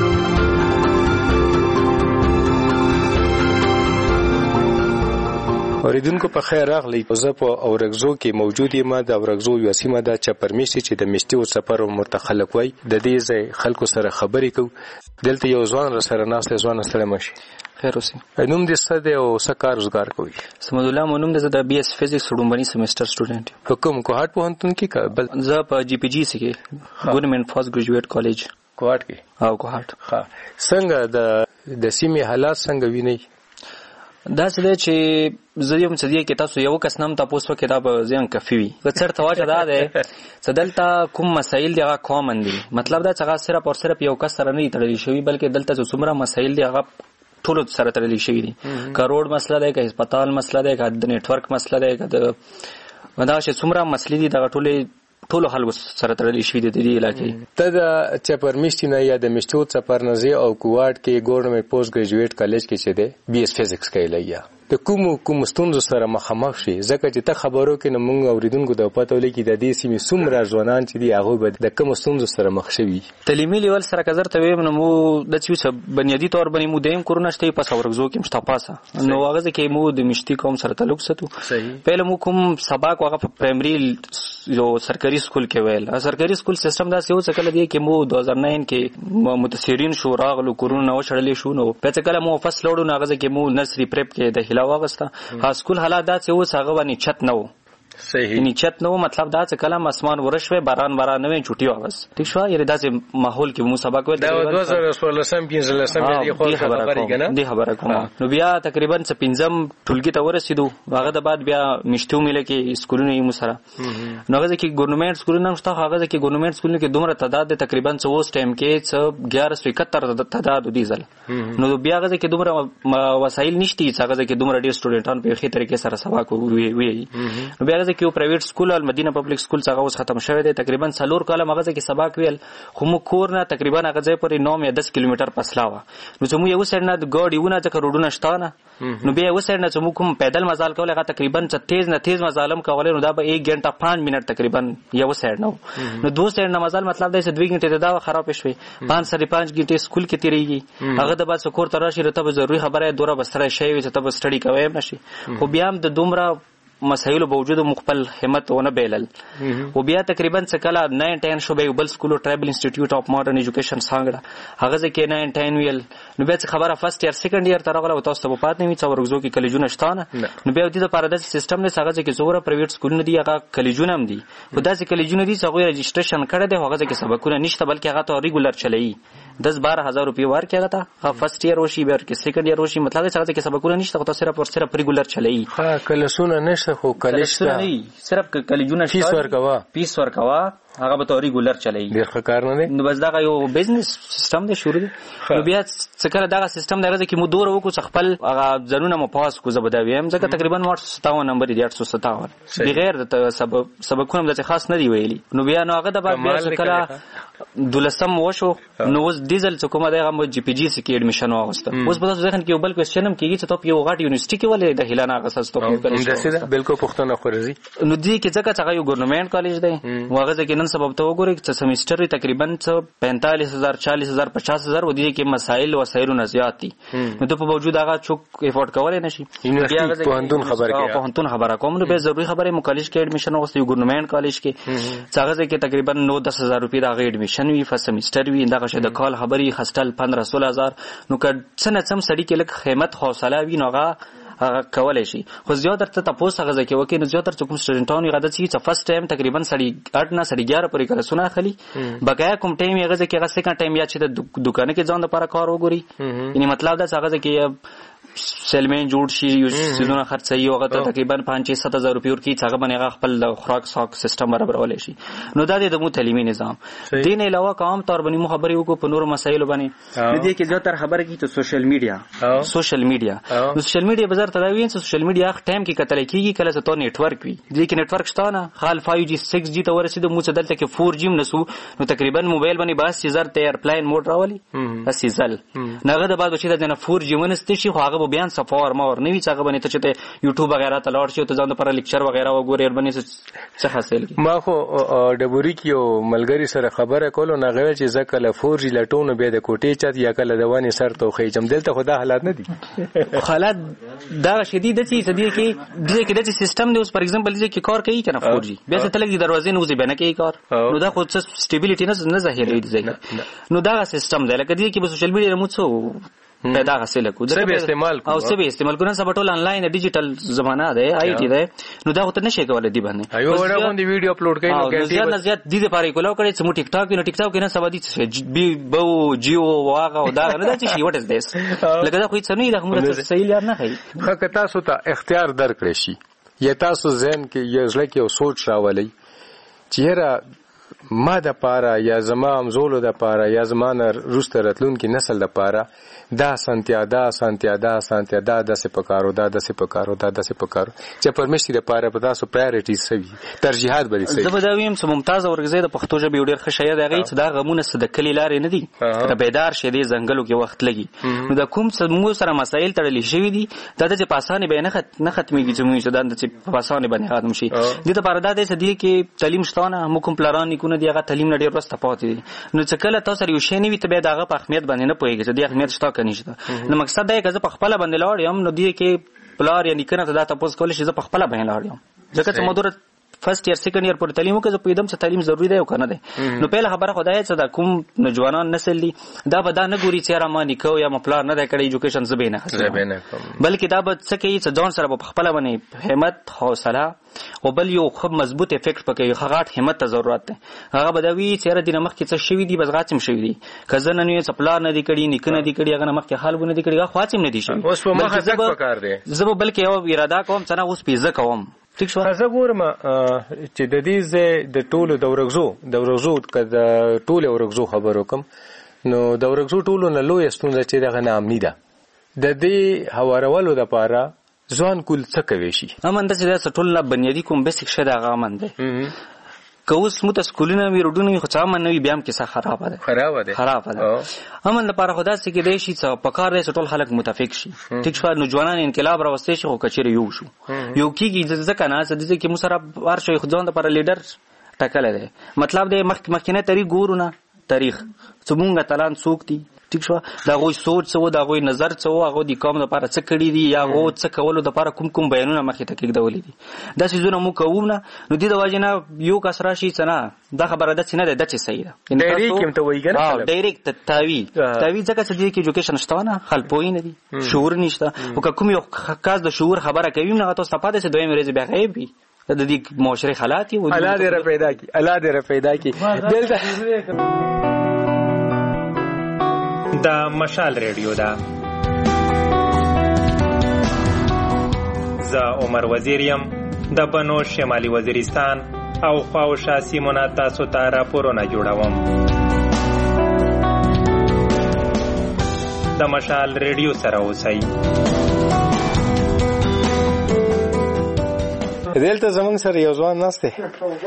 اوریدونکو په خیر راغلی. زه په اورګزو کې موجود یم. د اورګزو یو سیمه ده چپرمیشتي چې د میشتي او سفر متخلق وای. د دې ځای خلکو سره خبرې کو. دلته یو ځوان سره ناست ځوان سره مشي. خیر اوسې. نوم دې څه دی او څه کار روزګار کوي؟ سمد الله مونږ د BS فزیکس وړومبني سیمستر سټوډنټ. کوم کوهاټ پوهنتون کې کابل؟ زه په GPG کې ګورنمنت فاست ګریجویټ کالج کوهاټ کې. او کوهاټ. ها څنګه د سیمې حالات څنګه ویني؟ دا څه چې زه یم چې دې کې تاسو یو کس نام تاسو په کتاب ځین کافي وي. په څرته واچا دا ده چې دلته کوم مسایل دی هغه کامن دي. مطلب دا چې هغه صرف او صرف یو کس سره نه تړلي شوی بلکې دلته څومره مسایل دی هغه ټول سره تړلي شوی دي. کروڑ مسله ده، که هسپتال مسله ده، که د نتورک مسله ده، که دا چې څومره مسلې دي دا ټول حل سره تړلي شوی دي د دې علاقې. ته د چپرمیشتي نه یا د میشتو چپرنځي او کوواټ کې ګورنمنت پوسټ ګریجویټ کالج کې چې ده BS فزیکس کوي لیا. د کوم ستونزو سره مخامخ شي ځکه چې ته خبرو کې موږ اوریدونکو د پته ولګي د دې سیمې څومره ځوانان چې دی هغه به د کوم ستونزو سره مخ شوي. تعلیمي لیول سره کزر ته ویم نو د چې بنیادی تور باندې مو دیم کورونه شته په اورګزو کې مشتاپاسه نو هغه کې مو د مشتي قوم سره تعلق ساتو. پهله مو کوم سبق هغه په پرایمري یو سرکاري سکول کې ویل. سرکاري سکول سیستم دا څه وڅ کله دی کې مو 2009 کې متثیرین شو راغلو کورونه نو شړلې شو نو په څه کله مو فصل وړو هغه کې مو نرسري پریپ کې د وسیله واغسته سکول حالات دا چې اوس هغه باندې چت نه و صحیح نیچت نو مطلب دا چې کلم اسمان ورشوي باران نه وي چټي واغس ټیک شو یره دا چې ماحول کې مو سبق ویل دا 2016 دی خو خبرې کنه دی خبره کوم نو بیا تقریبا 15 ټولګي ته ورسېدو هغه د بعد بیا مشتو مل کې سکولونه یې مو سره نو هغه کې ګورنمنت سکولونه شته هغه کې ګورنمنت سکولونه کې دومره تعداد تقریبا 4 ټایم کې 1171 تعداد دي ځل نو بیا هغه کې دومره وسایل نشته هغه کې دومره ډیر سټوډنټان په خې طریقې سره سبق وی نو بیا کې یو پرایویټ سکول او مدینه پبلک سکول څنګه اوس ختم شوی دی تقریبا 4 کاله مغه کې سبق ویل خو مو کور نه تقریبا هغه ځای پرې 9 یا 10 کیلومتر فاصله و نو چې مو یو سر نه ګاډیونه ځکه روډونه شته نه نو بیا یو سر نه چې مو کوم پیدل مزال کول هغه تقریبا تیز مزالم کولای نو دا به 1 غنټه 5 منټ تقریبا یو سر نو دو سر نه مزال مطلب دی چې 2 غنټه دا خراب شوی 5 غنټه سکول کې تیریږي هغه د بعد سکور تر راشي رته ضروري خبره دوره بستر شي چې ته سټډي کوي نشي خو بیا هم د دومره مسایل باوجود مخبل همت ونه بیلل او بیا تقریبا څکلا 9-10 شو به بل سکول ټرایبل انسټیټیوټ اف ماډرن ایجوکیشن څنګه هغه ځکه 9-10 ویل نو بیا خبره فرست ایئر سیکنډ ایئر تر غلا تاسو ته پات نه وي څو ورغزو کې کلیجونه شتانه نو بیا د دې لپاره د سیستم نه څنګه چې زوره پرایویټ سکولونه دي هغه کلیجونه هم دي خو دا چې کلیجونه دي څنګه رجسټریشن کړه دی هغه ځکه سبقونه نشته بلکې هغه ته ریګولر چلایي 10-12 روپیه ورکړه تا فرست ایئر وشي بیا کې سیکنډ ایئر وشي مطلب څنګه چې سبقونه نشته خو صرف ریګولر چلایي ها کلسونه نشته خو کلیج صرف کلیجونه پیس ورکوا هغه به توري ګولر چلایي ډیر ښه کار نه دی نو بس دا یو بزنس سیستم دی شروع دی نو بیا څکه دا سیستم دغه کې مو دور وکړو خپل هغه ځنونه مو پاس کو زبدا ویم ځکه تقریبا 857 نمبر دی 857 بغیر د سبقونه د خاص نه دی ویلي نو بیا نو هغه د بعد بیا څکه دولسم وشو نو اوس ډیزل څه کومه دغه مو جی پی جی سي کې اډمیشن واغسته اوس په تاسو ځکه کې بل کوېسچن هم کیږي چې ته یو غاټ یونیورسيټي کې ولې د هیلانه غساس ته کوم بالکل پښتنه خورزي نو دې کې ځکه یو ګورنمنت کالج دی واغه ځکه نن سبب ته وګورئ چې سمستر تقریبا 45000 40000 50000 ودی کې مسائل وسایل نه زیات دي نو ته په وجود هغه څوک افورد کولای نشي یونیورسيټي پوهنتون خبره کوي پوهنتون خبره کوم نو به ضروري خبره مو کالج کې اډمیشن وغوښته یو ګورنمنت کالج کې څنګه کې تقریبا 9-10000 روپۍ د اډمیشن وی فرست سمستر وی دغه شه د کال خبري خستل 15-16000 نو که څنګه سم سړی کې لک خدمت حوصله وی نوغه کولای شي خو زیاتره ته تاسو هغه ځکه وکي نو زیاتره کوم سټوډنټانو غاده چې فرست ټایم تقریبا 8 نه 11 پورې کلاسونه اخلي بقایا کوم ټایم هغه ځکه هغه سکند ټایم یا چې د دکان کې ځان لپاره کار وګوري یعنی مطلب دا هغه ځکه سیلمن جوړ شي یو سيزونه خرڅي هغه ته تقریبا 5-7 روپۍ ورکی څنګه باندې خپل خوراک ساک سیستم برابرول شي نو دا د مو تعلیمي نظام دین علاوه کوم تور باندې مو خبري وکړو په نورو مسایلو باندې دې کې زیاتره خبره کی ته سوشل میډیا نو سوشل میډیا بازار ته راوین سوشل میډیا ټایم کې کتل کیږي کله چې تو نتورک وي دې کې نتورک شته نه خال 5G 6G ته ورسېد مو څه دلته کې 4G نسو نو تقریبا موبایل باندې 20000 ته ایرپلاین موډ راولي بس ځل نغه د بعد چې د 4G ونستې شي خو هغه بیان سفار مور نه وی څنګه باندې ته چې یوټیوب وغیرہ ته لاړ شي ته ځان پر لیکچر وغیرہ وګورې باندې څه حاصل کی ما خو ډبوري کې یو ملګری سره خبره کولو نه غوې چې ځکه له 4G لټونه به د کوټې چت یا کله د وانی سر ته خېجم دلته خدا حالات نه دي حالات دا شدید دي چې دې کې د سیستم دی اوس پر ایگزامپل دې کې کار کوي کنه 4G بیا څه تلګي دروازې نو زی بنه کوي کار نو دا خو څه سټیبیلیټی نه ظاهري دي نو دا سیستم دی لکه دې کې په سوشل میډیا مو پیدا حاصل کو درې استعمال او سبه استعمال کو نه سبا ټول انلاین ډیجیټل زمانہ ده آی ټی ده نو دا ته نشي کولای دی باندې ایو وړه باندې ویډیو اپلوډ کړي نو زیات نه زیات دې لپاره کولاو کړي چې مو ټیک ټاک کې نه سبا دي بي بو جیو واغه او دا نه دا چې وات از دیس لکه دا خو څه نه ده موږ صحیح لار نه خي خو تاسو ته اختیار درکړی شي یا تاسو ذهن کې یو ځل کې سوچ راولي چې ما د پاره یا زما امزولو د پاره یا زمانه روسته راتلون کې نسل د پاره دا سانتیا د سپکارو چې پرمشتي د پاره په تاسو پرایورټیز سوي ترجیحات بری سوي زبداویم چې ممتاز اورګزې د پښتو ژبې ډېر ښه شی دی هغه چې دا غمونه د کلی لارې نه دي د بیدار شه دي ځنګلو کې وخت لګي نو د کوم څه سره مسایل تړلې شوی دي دا چې پاسانه به نه ختميږي چې موږ دا چې پاسانه باندې ختم شي د ته پاره دا د دې کې تعلیم شتونه حکم پلان کو نه دی هغه تعلیم لري ورسته پاتې نو چې کله تاسو یو شی نه وي ته به داغه په اهمیت باندې نه پوهیږئ چې د اهمیت شته کنيشته نو مقصد دا چې په خپل باندې لاړ یم نو دی کې پلار یا نیکنه ته دا تاسو کولای شئ چې په خپل باندې لاړ یم ځکه چې مدور فرست ایئر سیکنډ ایئر پورې تعلیم وکړ زه پوهېدم چې تعلیم ضروري دی او که نه دی نو پیله خبره خو دا چې دا کوم نوجوانان نسل دي دا به دا نه ګوري چې یاره ما نیکه یا ما پلار نه دی کړی ایجوکیشن زه به یې نه خرڅوم بلکې دا به څه کوي چې ځان سره به په خپله باندې همت حوصله او بل یو ښه مضبوط افیکټ پکې ښه غاټ همت ته ضرورت دی هغه به دا وي چې یاره دې نه مخکې څه شوي دي بس غاڅ هم شوي دي که زه نن وي څه پلار نه دي کړي نیکه نه دي کړي هغه نه مخکې حال به نه دي کړي هغه خو هڅې هم نه دي شوي اوس په مخه زک پکار دی زه به بلکې یو اراده کوم چې نه اوس پې زه کوم ٹھیک شو زه ګورم چې د دې ځای د ټولو د ورغزو که د ټولو ورغزو خبر وکم نو د ورغزو ټولو نه لویه ستونزه چې دغه ناامني ده د دې هوارولو دپاره ځوان کول څه کوي شي امن داسې دا ټول نه بنیادي کوم بیسیک شی د هغه امن دی که اوس موږ ته سکولونه وي روډونه وي خو څه امن نه وي بیا هم کیسه خرابه ده امن لپاره خو داسې کېدی شي چې په کار دی چې ټول خلک متفق شي ټیک شو نوجوانان انقلاب راوستی شي خو که چېرې یو شو یو کېږي ځکه نه چې دې کې موږ سره هر شی خو ځان دپاره لیډر ټاکلی دی مطلب دی مخکینی تاریخ ګورو نه تاریخ چې مونږ اتلان څوک دي ٹھیک شو دا غوی سوچ څه و دا غوی نظر څه و هغه د قوم لپاره څه کړی دي یا غو څه کولو لپاره کوم بیانونه مخې ته کېږدولې دي دا څیزونه مو کوو نه نو دې د وجې نه یو کس راشي چې نه دا خبره داسې نه ده دا چې صحیح ده ډایرکټ هم ته وایي که نه ډایرکټ تاوي ځکه چې دې کې ایجوکیشن شته نه خلک پوهې نه دي شعور نشته او که کوم یو کس د شعور خبره کوي نو هغه تاسو ته پاتې شي دویمې ورځې بیا غیب وي د دې معاشرې حالات دي الله دې را پیدا کړي دلته دا مشال ریډیو ده زه عمر وزیر یم د بنو شمالي وزیرستان او خواوشا سیمونه تاسو ته راپورونه جوړوم د مشال ریډیو سره اوسئ دلته زمونږ سره یو ځوان ناست دی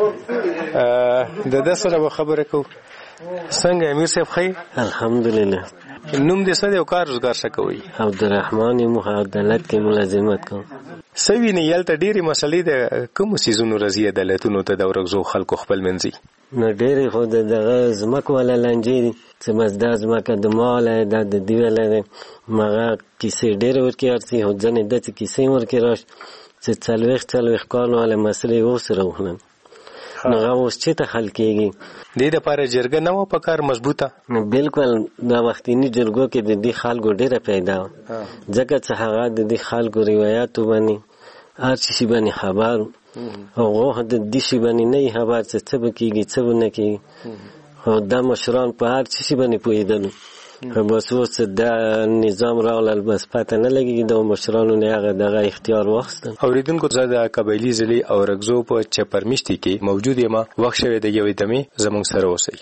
د ده سره به خبرې کوو څنګه امیر صاحب ښه الحمدلله نوم دې څه دی او کار روزګار څه کوئ عبدالرحمن یم عدالت کې ملازمت کوم څه وینې هلته ډېرې مسلې د کومو څیزونو راځي عدالتونو ته د ورغزو خلکو خپل منځي نو ډېرې خو د دغه ځمکو والا لانجې دي چې بس دا ځمکه د ما والا دا د دې والا دی هغه کیسې ډېرې ورکې ارسي خو ځینې داسې کیسې هم ورکې راشي چې څلوېښت کالو والا مسلې اوس راوخلم نو هغه اوس چېرته حل کېږي دې دپاره جرګه نه وه په کار مضبوطه بلکل دا وختیني جرګو کې د دې خلکو ډېره پیدا وه ځکه چې هغه د دې خلکو روایاتو باندې هر شي باندې خبر هغه د دې شي باندې نه خبر چې څه به کېږي څه به نه کېږي خو دا مشران په هر شي باندې پوهېدلو بس اوس دا نظام راغلل بس پته نه لګېږي د مشرانو نه هغه دغه اختیار واخیستل اورېدونکو زه د قبایلي ضلع اورګزو په چپرمیشتي کې موجود یم وخت شوی د یوې دمې زموږ سره اوسئ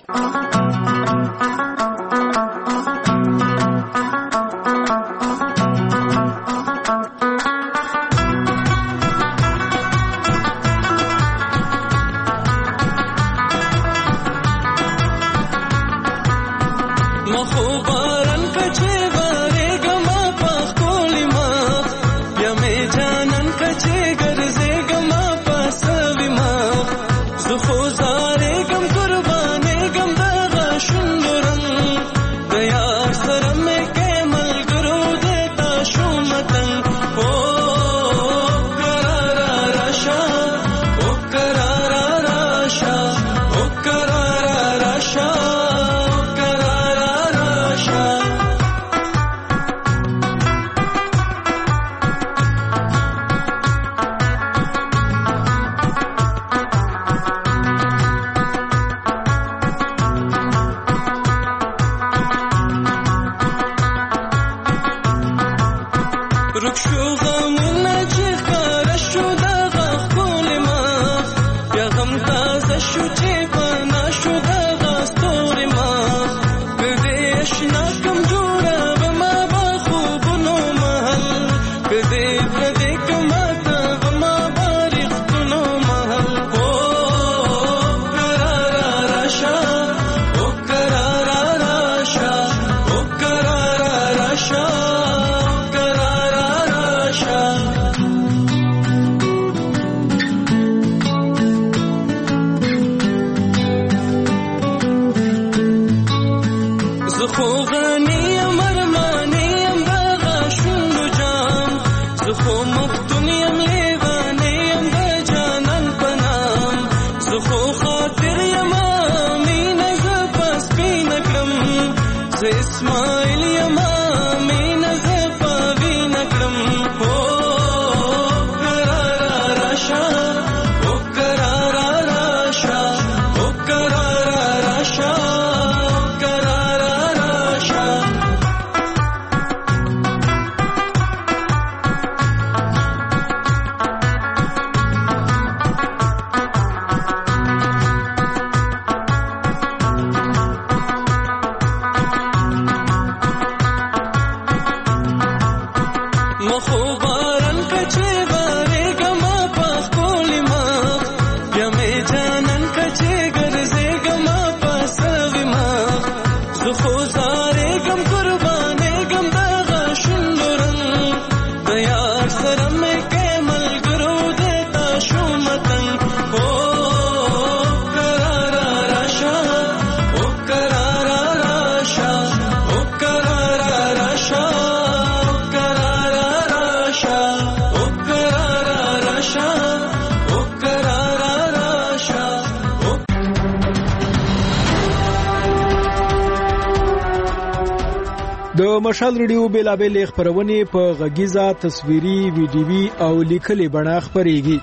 د مشال ریډیو بیلابل خبرونه په غږیزه تصویري ویډیوي او لیکلي بڼه خبريږي.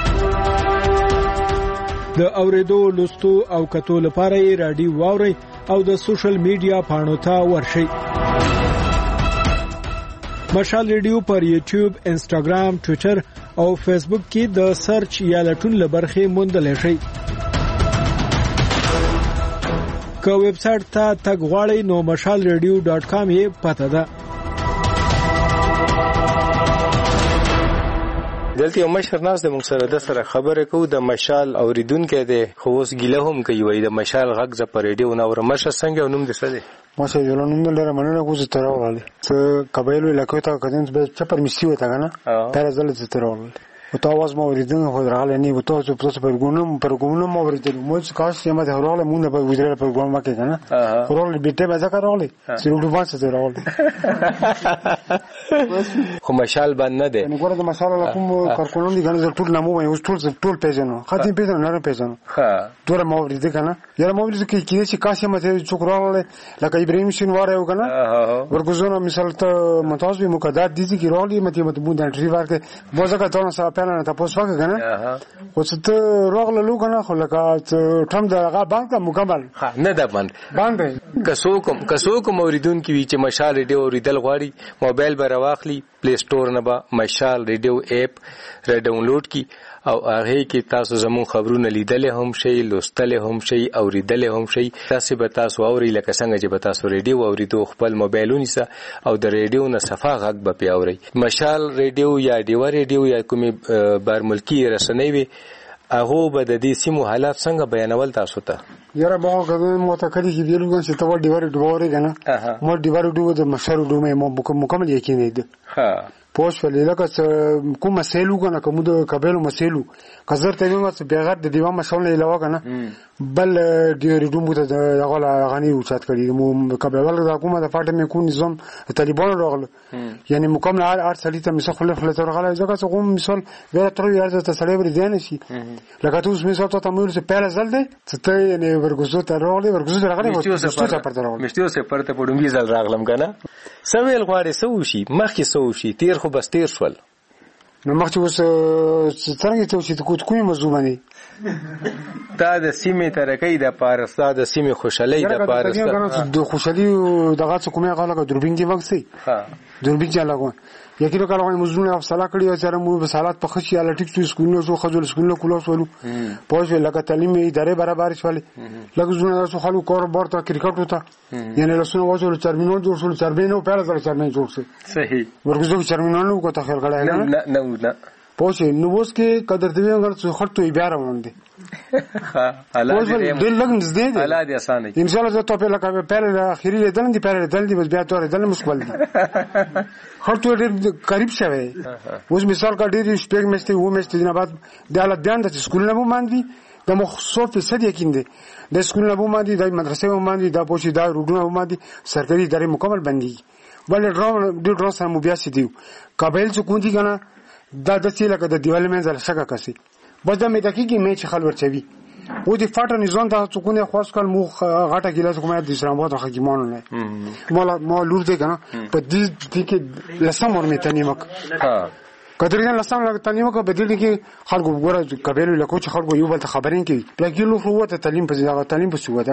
د اوریدو لوستو او کتو لپاره رادیو واوري او د سوشل میډیا پاڼو ته ورشئ. مشال ریډیو پر یوټیوب، انسټاګرام، ټوئیټر او فیسبوک کې د سرچ یا لټون لبرخه موندل شي. که ویب سټ ته تګ غواړئ نو mashalradio.com یې پته ده. دلته یو مشر ناس د موږ سره د سره خبره کوو د مشال اوریدونکو دی خو اوس ګیله هم کوي وای د مشال غږ ز پر ریډیو نو مشر څنګه نوم دې څه دی؟ ماشه یو نوم لري مننه کوزه تراوله څه قبایلو علاقې ته کدن به چپر مشي وته کنه تر زل څه تراوله او تاسو ما ورېدنه خو راغله نه و تاسو پر ګونم ما ورېدل مو څه کاش یم د هراله مونږ په وزیر په ګون ما کې کنه هراله بیٹه به ځکه راغله سړو واسه راغله خو مشال باندې نه دی نو ګوره د مشال له کوم کارکونم دي کنه ټول نامو وي ټول پیژنو خاطر پیژنو نه پیژنو ها دوره ما ورېدل کنه یاره ما ورېدل کې چې کاش یم ته څوک راغله لکه ابراهیم شین واره یو کنه ورګزونه مثال ته متاسو مقدار دي چې راغلی مته مونږ د انټری ورکه بوزګه ته نه پنه تاسو وګه کنه او څه روغله لو کنه خو لکه ټم دغه بانک مکمل نه ده باندې کسو کوم اوریدون کی چې مشال ریډیو اوریدل غواړي موبایل به راواخلي پلی سٹور نه به مشال ریډیو اپ را ډاونلوډ کی او هغه کې تاسو زمون خبرونه لیدل هم شي لوستل هم شي اوریدل هم شي تاسو به تاسو اوري لکه څنګه چې به تاسو ریډیو اوریدو خپل موبایلونی سره او د ریډیو نه صفه غږ به پیاوري مشال ریډیو یا دیوا ریډیو یا کومي بار ملکی رسنۍ وي هغه به د دې سیمو حالات څنګه بیانول تاسو ته یاره باغ غوښنه مو ته کړی چې ویلو چې ته ډیوار ډوره کنه مو ډیوار ډوه د مشر ډومه مو مکمل یقین دی ها پوش ولې لکه کوم مسلو کنه کوم د قبایلو مسلو کزر ته نو چې بغیر د دیوان مشول نه علاوه کنه بل ډیر ډومو ته دغه غنی او چات کړی مو قبایل د حکومت د فاټه مې کو نظام طالبان راغله یعنی مکمل هر سړی ته مثال خپل راغله ځکه چې کوم مثال غیر تر یار ته سړی ور دي نه شي لکه تاسو مثال ته مې څه پیل زل دی چې یعنی ورګزو ته راغله ورګزو راغله مشتو پرته راغله مشتو سه پرته پډومبي زل راغلم کنه سویل غواړي سوشي مخکې سوشي تیر خو بس تیر شول نو مخکې وس څنګه ته چې کومه موضوع باندې دا د سیمې ترکې د پارستا د سیمې خوشحالي د پارستا د خوشحالي دغه کومه غاله دوربین کې وخت ها دوربین چې لګو یکي کله کومه موضوع نه افصله کړی او سره مو بسالات په خشي اله ټیک تو سکولونو شو خجل سکولونو کولو سوالو پوهه لکه تعلیم ادارې برابر شولې لکه زونه شو خلکو کور برته کرکټ وته یعنی رسونه وځول چرمینون جوړ شول چرمینو په لاره چرمین جوړ شي صحیح ورګزو چرمینونو کو ته خیر کړه نه پوه نو اوس کې قدر دی وګر څو خرطو بیا روان دي الله دې لګن دې الله دې اسانه ان شاء الله زه ته په لکه په اخیری دل دي په دل دي بس بیا تور دل مشکل دي خرطو ډېر قریب شوی اوس مثال کا ډېر شپږ مشته و مشته نه بعد د حالت بیان د سکولونو باندې د مخصوص فیصد یقین دي د سکولونو باندې د مدرسې باندې د پوښي د روډونو باندې سرکاري ادارې مکمل بندي بل ډرون سره مو بیا سي دي قبایل څخه کوم دي کنه دا د څه لکه د دیوالې منځ له شګه کسي بس د مې دقیقې مې چې خل ورچوي او د فاټر نظام ته څوکونه خاص کال مو غټه ګیلاس کومه د اسلام آباد حکیمانو نه ما لور دې کنه په دې کې لسم ورمه تنیمک ها کدرګن لسم تنیمک په دې کې خلکو ګوره قبایل له کوچ خلکو یو بل ته خبرین کوي لکه لو خو ته تعلیم په ځای تعلیم په سوه ده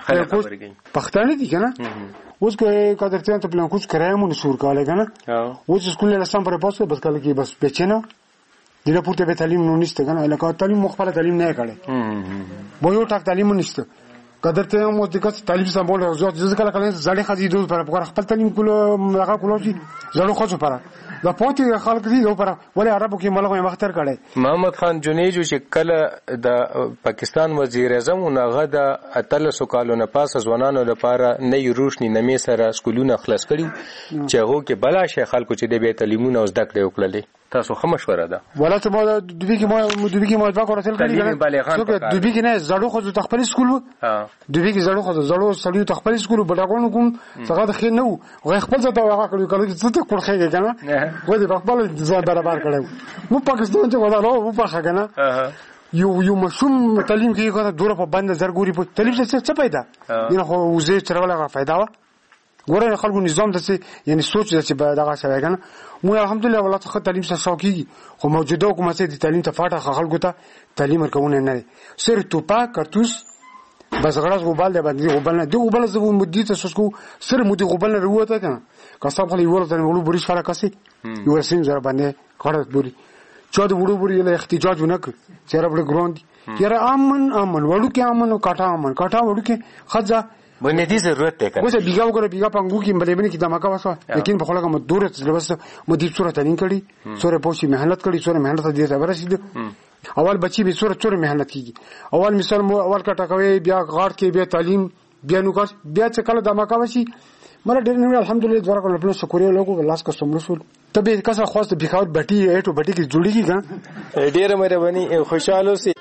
پښتانه دي کنه اوس که کدرته ته پلان کوچ کرایم نو شور کاله کنه اوس سکول لسم پر پاسه بس کله کې بس بچنه دله پورته به تعلیم نو نشته کنه لکه تعلیم مخبره تعلیم نه کړي مو یو ټاک تعلیم نشته کدرته مو د کس تعلیم سمبول او ځکه کله زړې خدي دوه پر خپل تعلیم کولو هغه کولو چې زړو خو پر دا پوتې خلک دي یو پر ولې عربو کې ملګری مختر کړي محمد خان جنیجو چې کله د پاکستان وزیر اعظم هغه د اتلسو کالو نه پاس ځوانانو لپاره نه روشنی نمې سره سکولونه خلاص کړي چې هغه کې بلا شي خلکو چې د به تعلیمونه او زده کړې وکړلې تاسو خو مشوره ده ولته ما د دوی کې ما ځکه ورتل کړی دوی کې نه زړو خو تخپل سکول ها دوی کې زړو خو زړو سړیو تخپل سکول بډاګونو کوم څنګه د خیر نه وو خپل ځای ته هغه کړی کله چې څه کول خیر کنه و دې خپل ځای برابر کړو مو پاکستان ته ودارو و په خګنه یو مشوم تعلیم کې کومه دوره په باندې زرګوري په تعلیم څه پیدا دغه خو وزې چرواله فائدہ وا ګوره خلکو نظام ته یعنی سوچ چې دغه شوی کنه مو الحمدلله ولات خو تعلیم سره شوقي خو موجوده حکومت د تعلیم ته فاټه خلکو ته تعلیم ورکونه نه سر توپا کارتوس بس غراس غوبال دی باندې غوبال نه دی غوبال زو مدې ته سوسکو سر مدې غوبال نه وروته کنه کسب خلی ورته ولو بریش فرا کسي یو سین زره باندې کړه بوري چا د وړو بوري له احتجاج ونک چیرې بل ګروند یاره امن وړو کې امن او کاټا وړو کې خځه بنیادی ضرورت ده کنه وځه بیګا وګره بیګا پنګو کې بلې بنې کې دماکا وسه لیکن په خلکو مدورت سلیبس مدې صورت نه کړي سورې پوښي مهنت کړي سورې مهنت دې ته ورسید اول بچي به صورت مهنت کیږي اول مثال مو اول کټه کوي بیا غاړ کې بیا تعلیم بیا نو کاش بیا څه کله دماکا وشي مله ډېر نه الحمدلله دوه کله په شکریا لوګو لاس کا سم رسول تبه کسه خواست بخاوت بټي اټو بټي کې جوړیږي ګا ډېر مهرباني خوشاله سي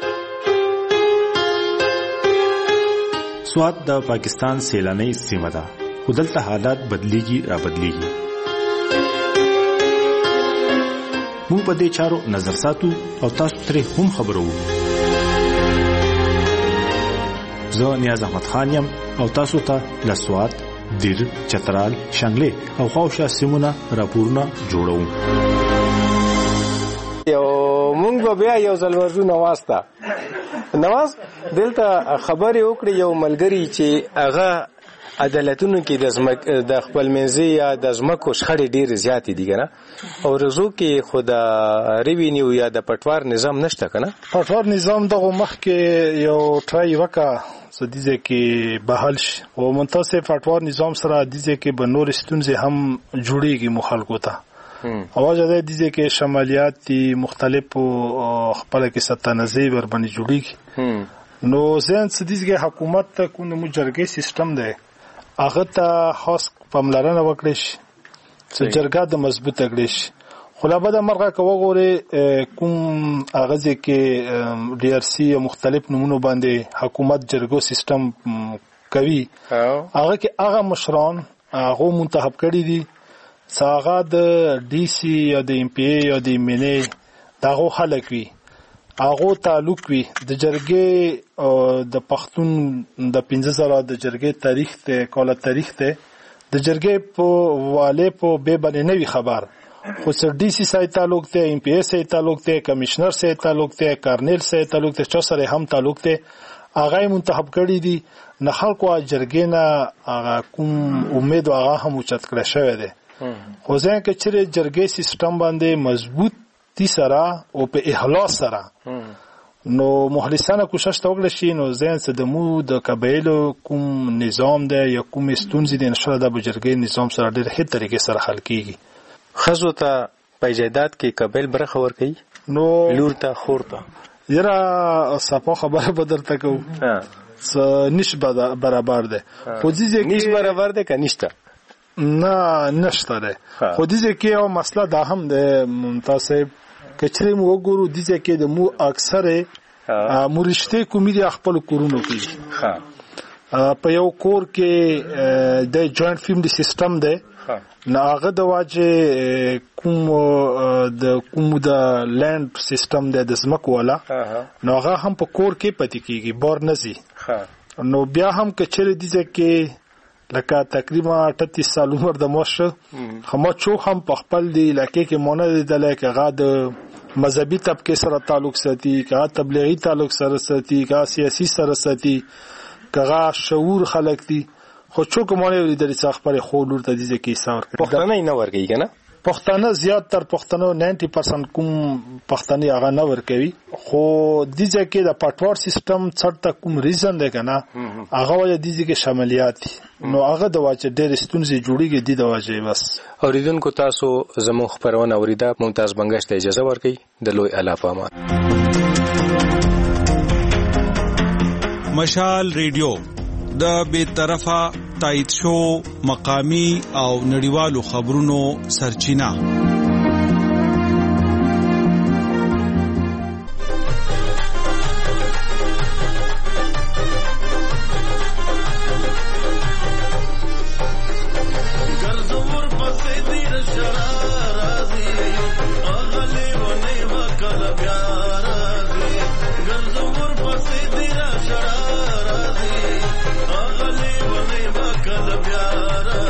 سواد د پاکستان سیلاني سیمه ده خو دلته حالات بدلیږي را بدلیږي موږ په دې چارو نظر ساتو او تاسو ترې هم خبرو زه نیاز احمد خان یم او تاسو ته له سواد دیر چترال شانګلې او خواوشا سیمونه راپورونه جوړوم یو مونږ بیا یو ځل ورځو نواز دلته خبرې وکړې یو ملګری چې هغه عدالتونو کې د خپل منځي یا د ځمکو شخړې ډېرې زیاتې دي کنه او رزو کې خو د ریوینیو یا د پټوار نظام نشته کنه پټوار نظام دغه مخ کې یو ټرای وکا سديزه کې بحال شي او منتصف پټوار نظام سره دیزه کې بنور ستونزې هم جوړيږي مخالکو ته اواز ده دیزه کې شمالیات دي مختلفو خپل کې ستانزي ور باندې جوړيږي نو زين سديزه حکومت ته کوم مجرګي سیستم ده هغه ته خاص پملرنه وکړي چې جرګه د مضبوطه کړي خلابه د مرغه کوغوري کوم اغازه کې ډي ار سي مختلف نمونه باندې حکومت جرګو سیستم کوي هغه کې هغه مشران هغه منتخب کړي دي ساغه د ډي سي یا د ام پی ای یا د مینه دغه خلک وي هغه تعلق وي د جرګې د پښتون د 15000 د جرګې تاریخ ته کوله تاریخ ته د جرګې په والے په به باندې نوي خبر خو سر ډي سي سره تعلق ته ام پی ای سره تعلق ته کمشنر سره تعلق ته کارنل سره تعلق ته چا سره هم تعلق ته هغه منتخب کړي دي نه خلکو جرګې نه هغه کوم امید هغه هم اوچت کړی شوی دی خو ځکه چې جرګې سیستم باندې مضبوط دي سره او په اخلاص سره نو مخلصانه کوشش وکړي شي نو ځین څه د مو د قبایلو کوم نظام دی یا کوم ستونزې د نشره د بجرګې نظام سره ډېر هټ طریقې سره حل کیږي خزو ته پیجادات کې قبایل برخه ور کوي نو لور ته خور ته یرا صفه خبره بدرته کو نش برابر ده خو دې نش برابر ده که نشته نه نشته ده خو دې کې یو مسله دا هم ده ممتاز کچري مو وګورو دې کې د مو اکثره مرشته کومې د خپل کورونو کې په یو کور کې د جوائنٹ فیملی سیستم ده ناغه د واجه کوم د لند سیستم د زمکو والا ناغه هم په کور کې پاتې کیږي بور نزي نو بیا هم کچره دي چې لکه تقریبا 38 سال عمر د موشه هم چو هم په خپل دی لکه کې مونږ د لکه غاد مذهبي طبقه سره تعلق ساتي کا تبلیغي تعلق سره ساتي کا سیاسي سره ساتي کا شعور خلق دي خو څوک مونږ د څخه خبره خو لور ته دي کې ساور پښتنه نه ورګي کنه پښتنه زیات تر پښتنو 90% کوم پښتني هغه نه ور کوي خو دځه کې د پټوار سیستم څرته کوم ریزن دی کنه هغه ولې دځه کې شاملیات نو هغه د واچ ډېر ستونزې جوړیږي د واجه بس اوریدونکو تاسو زموږ خبرونه اوریدا ممتاز بنگش ته اجازه ورکړئ د لوی الافامه مشال ریډیو د بے طرفه تایید شو مقامی او نړیوالو خبرونو سرچینه Agale, vane, vakal, pyara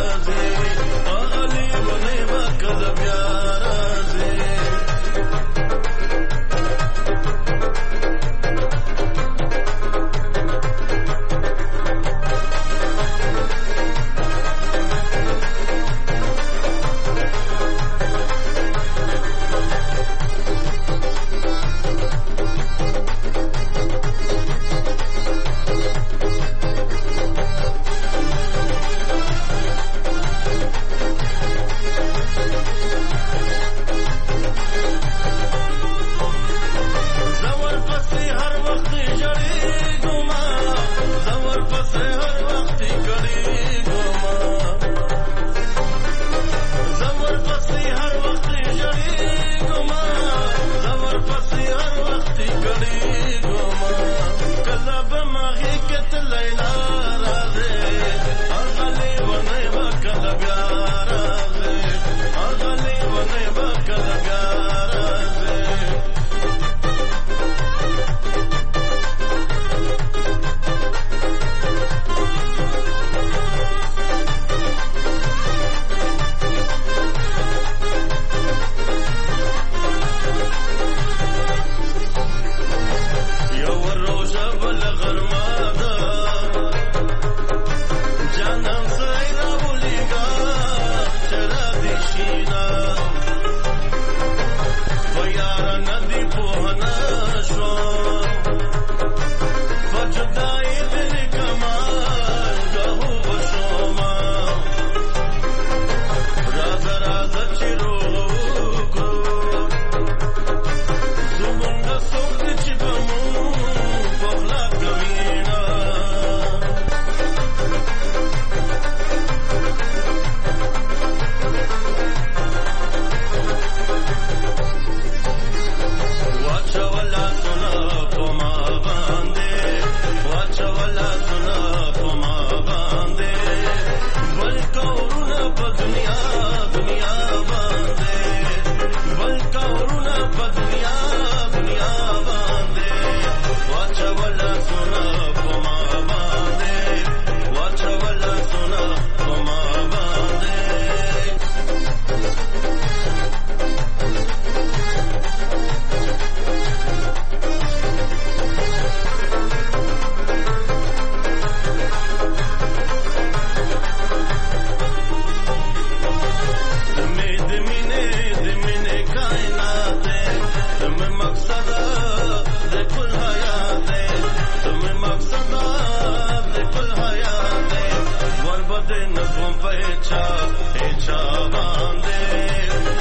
Echa bande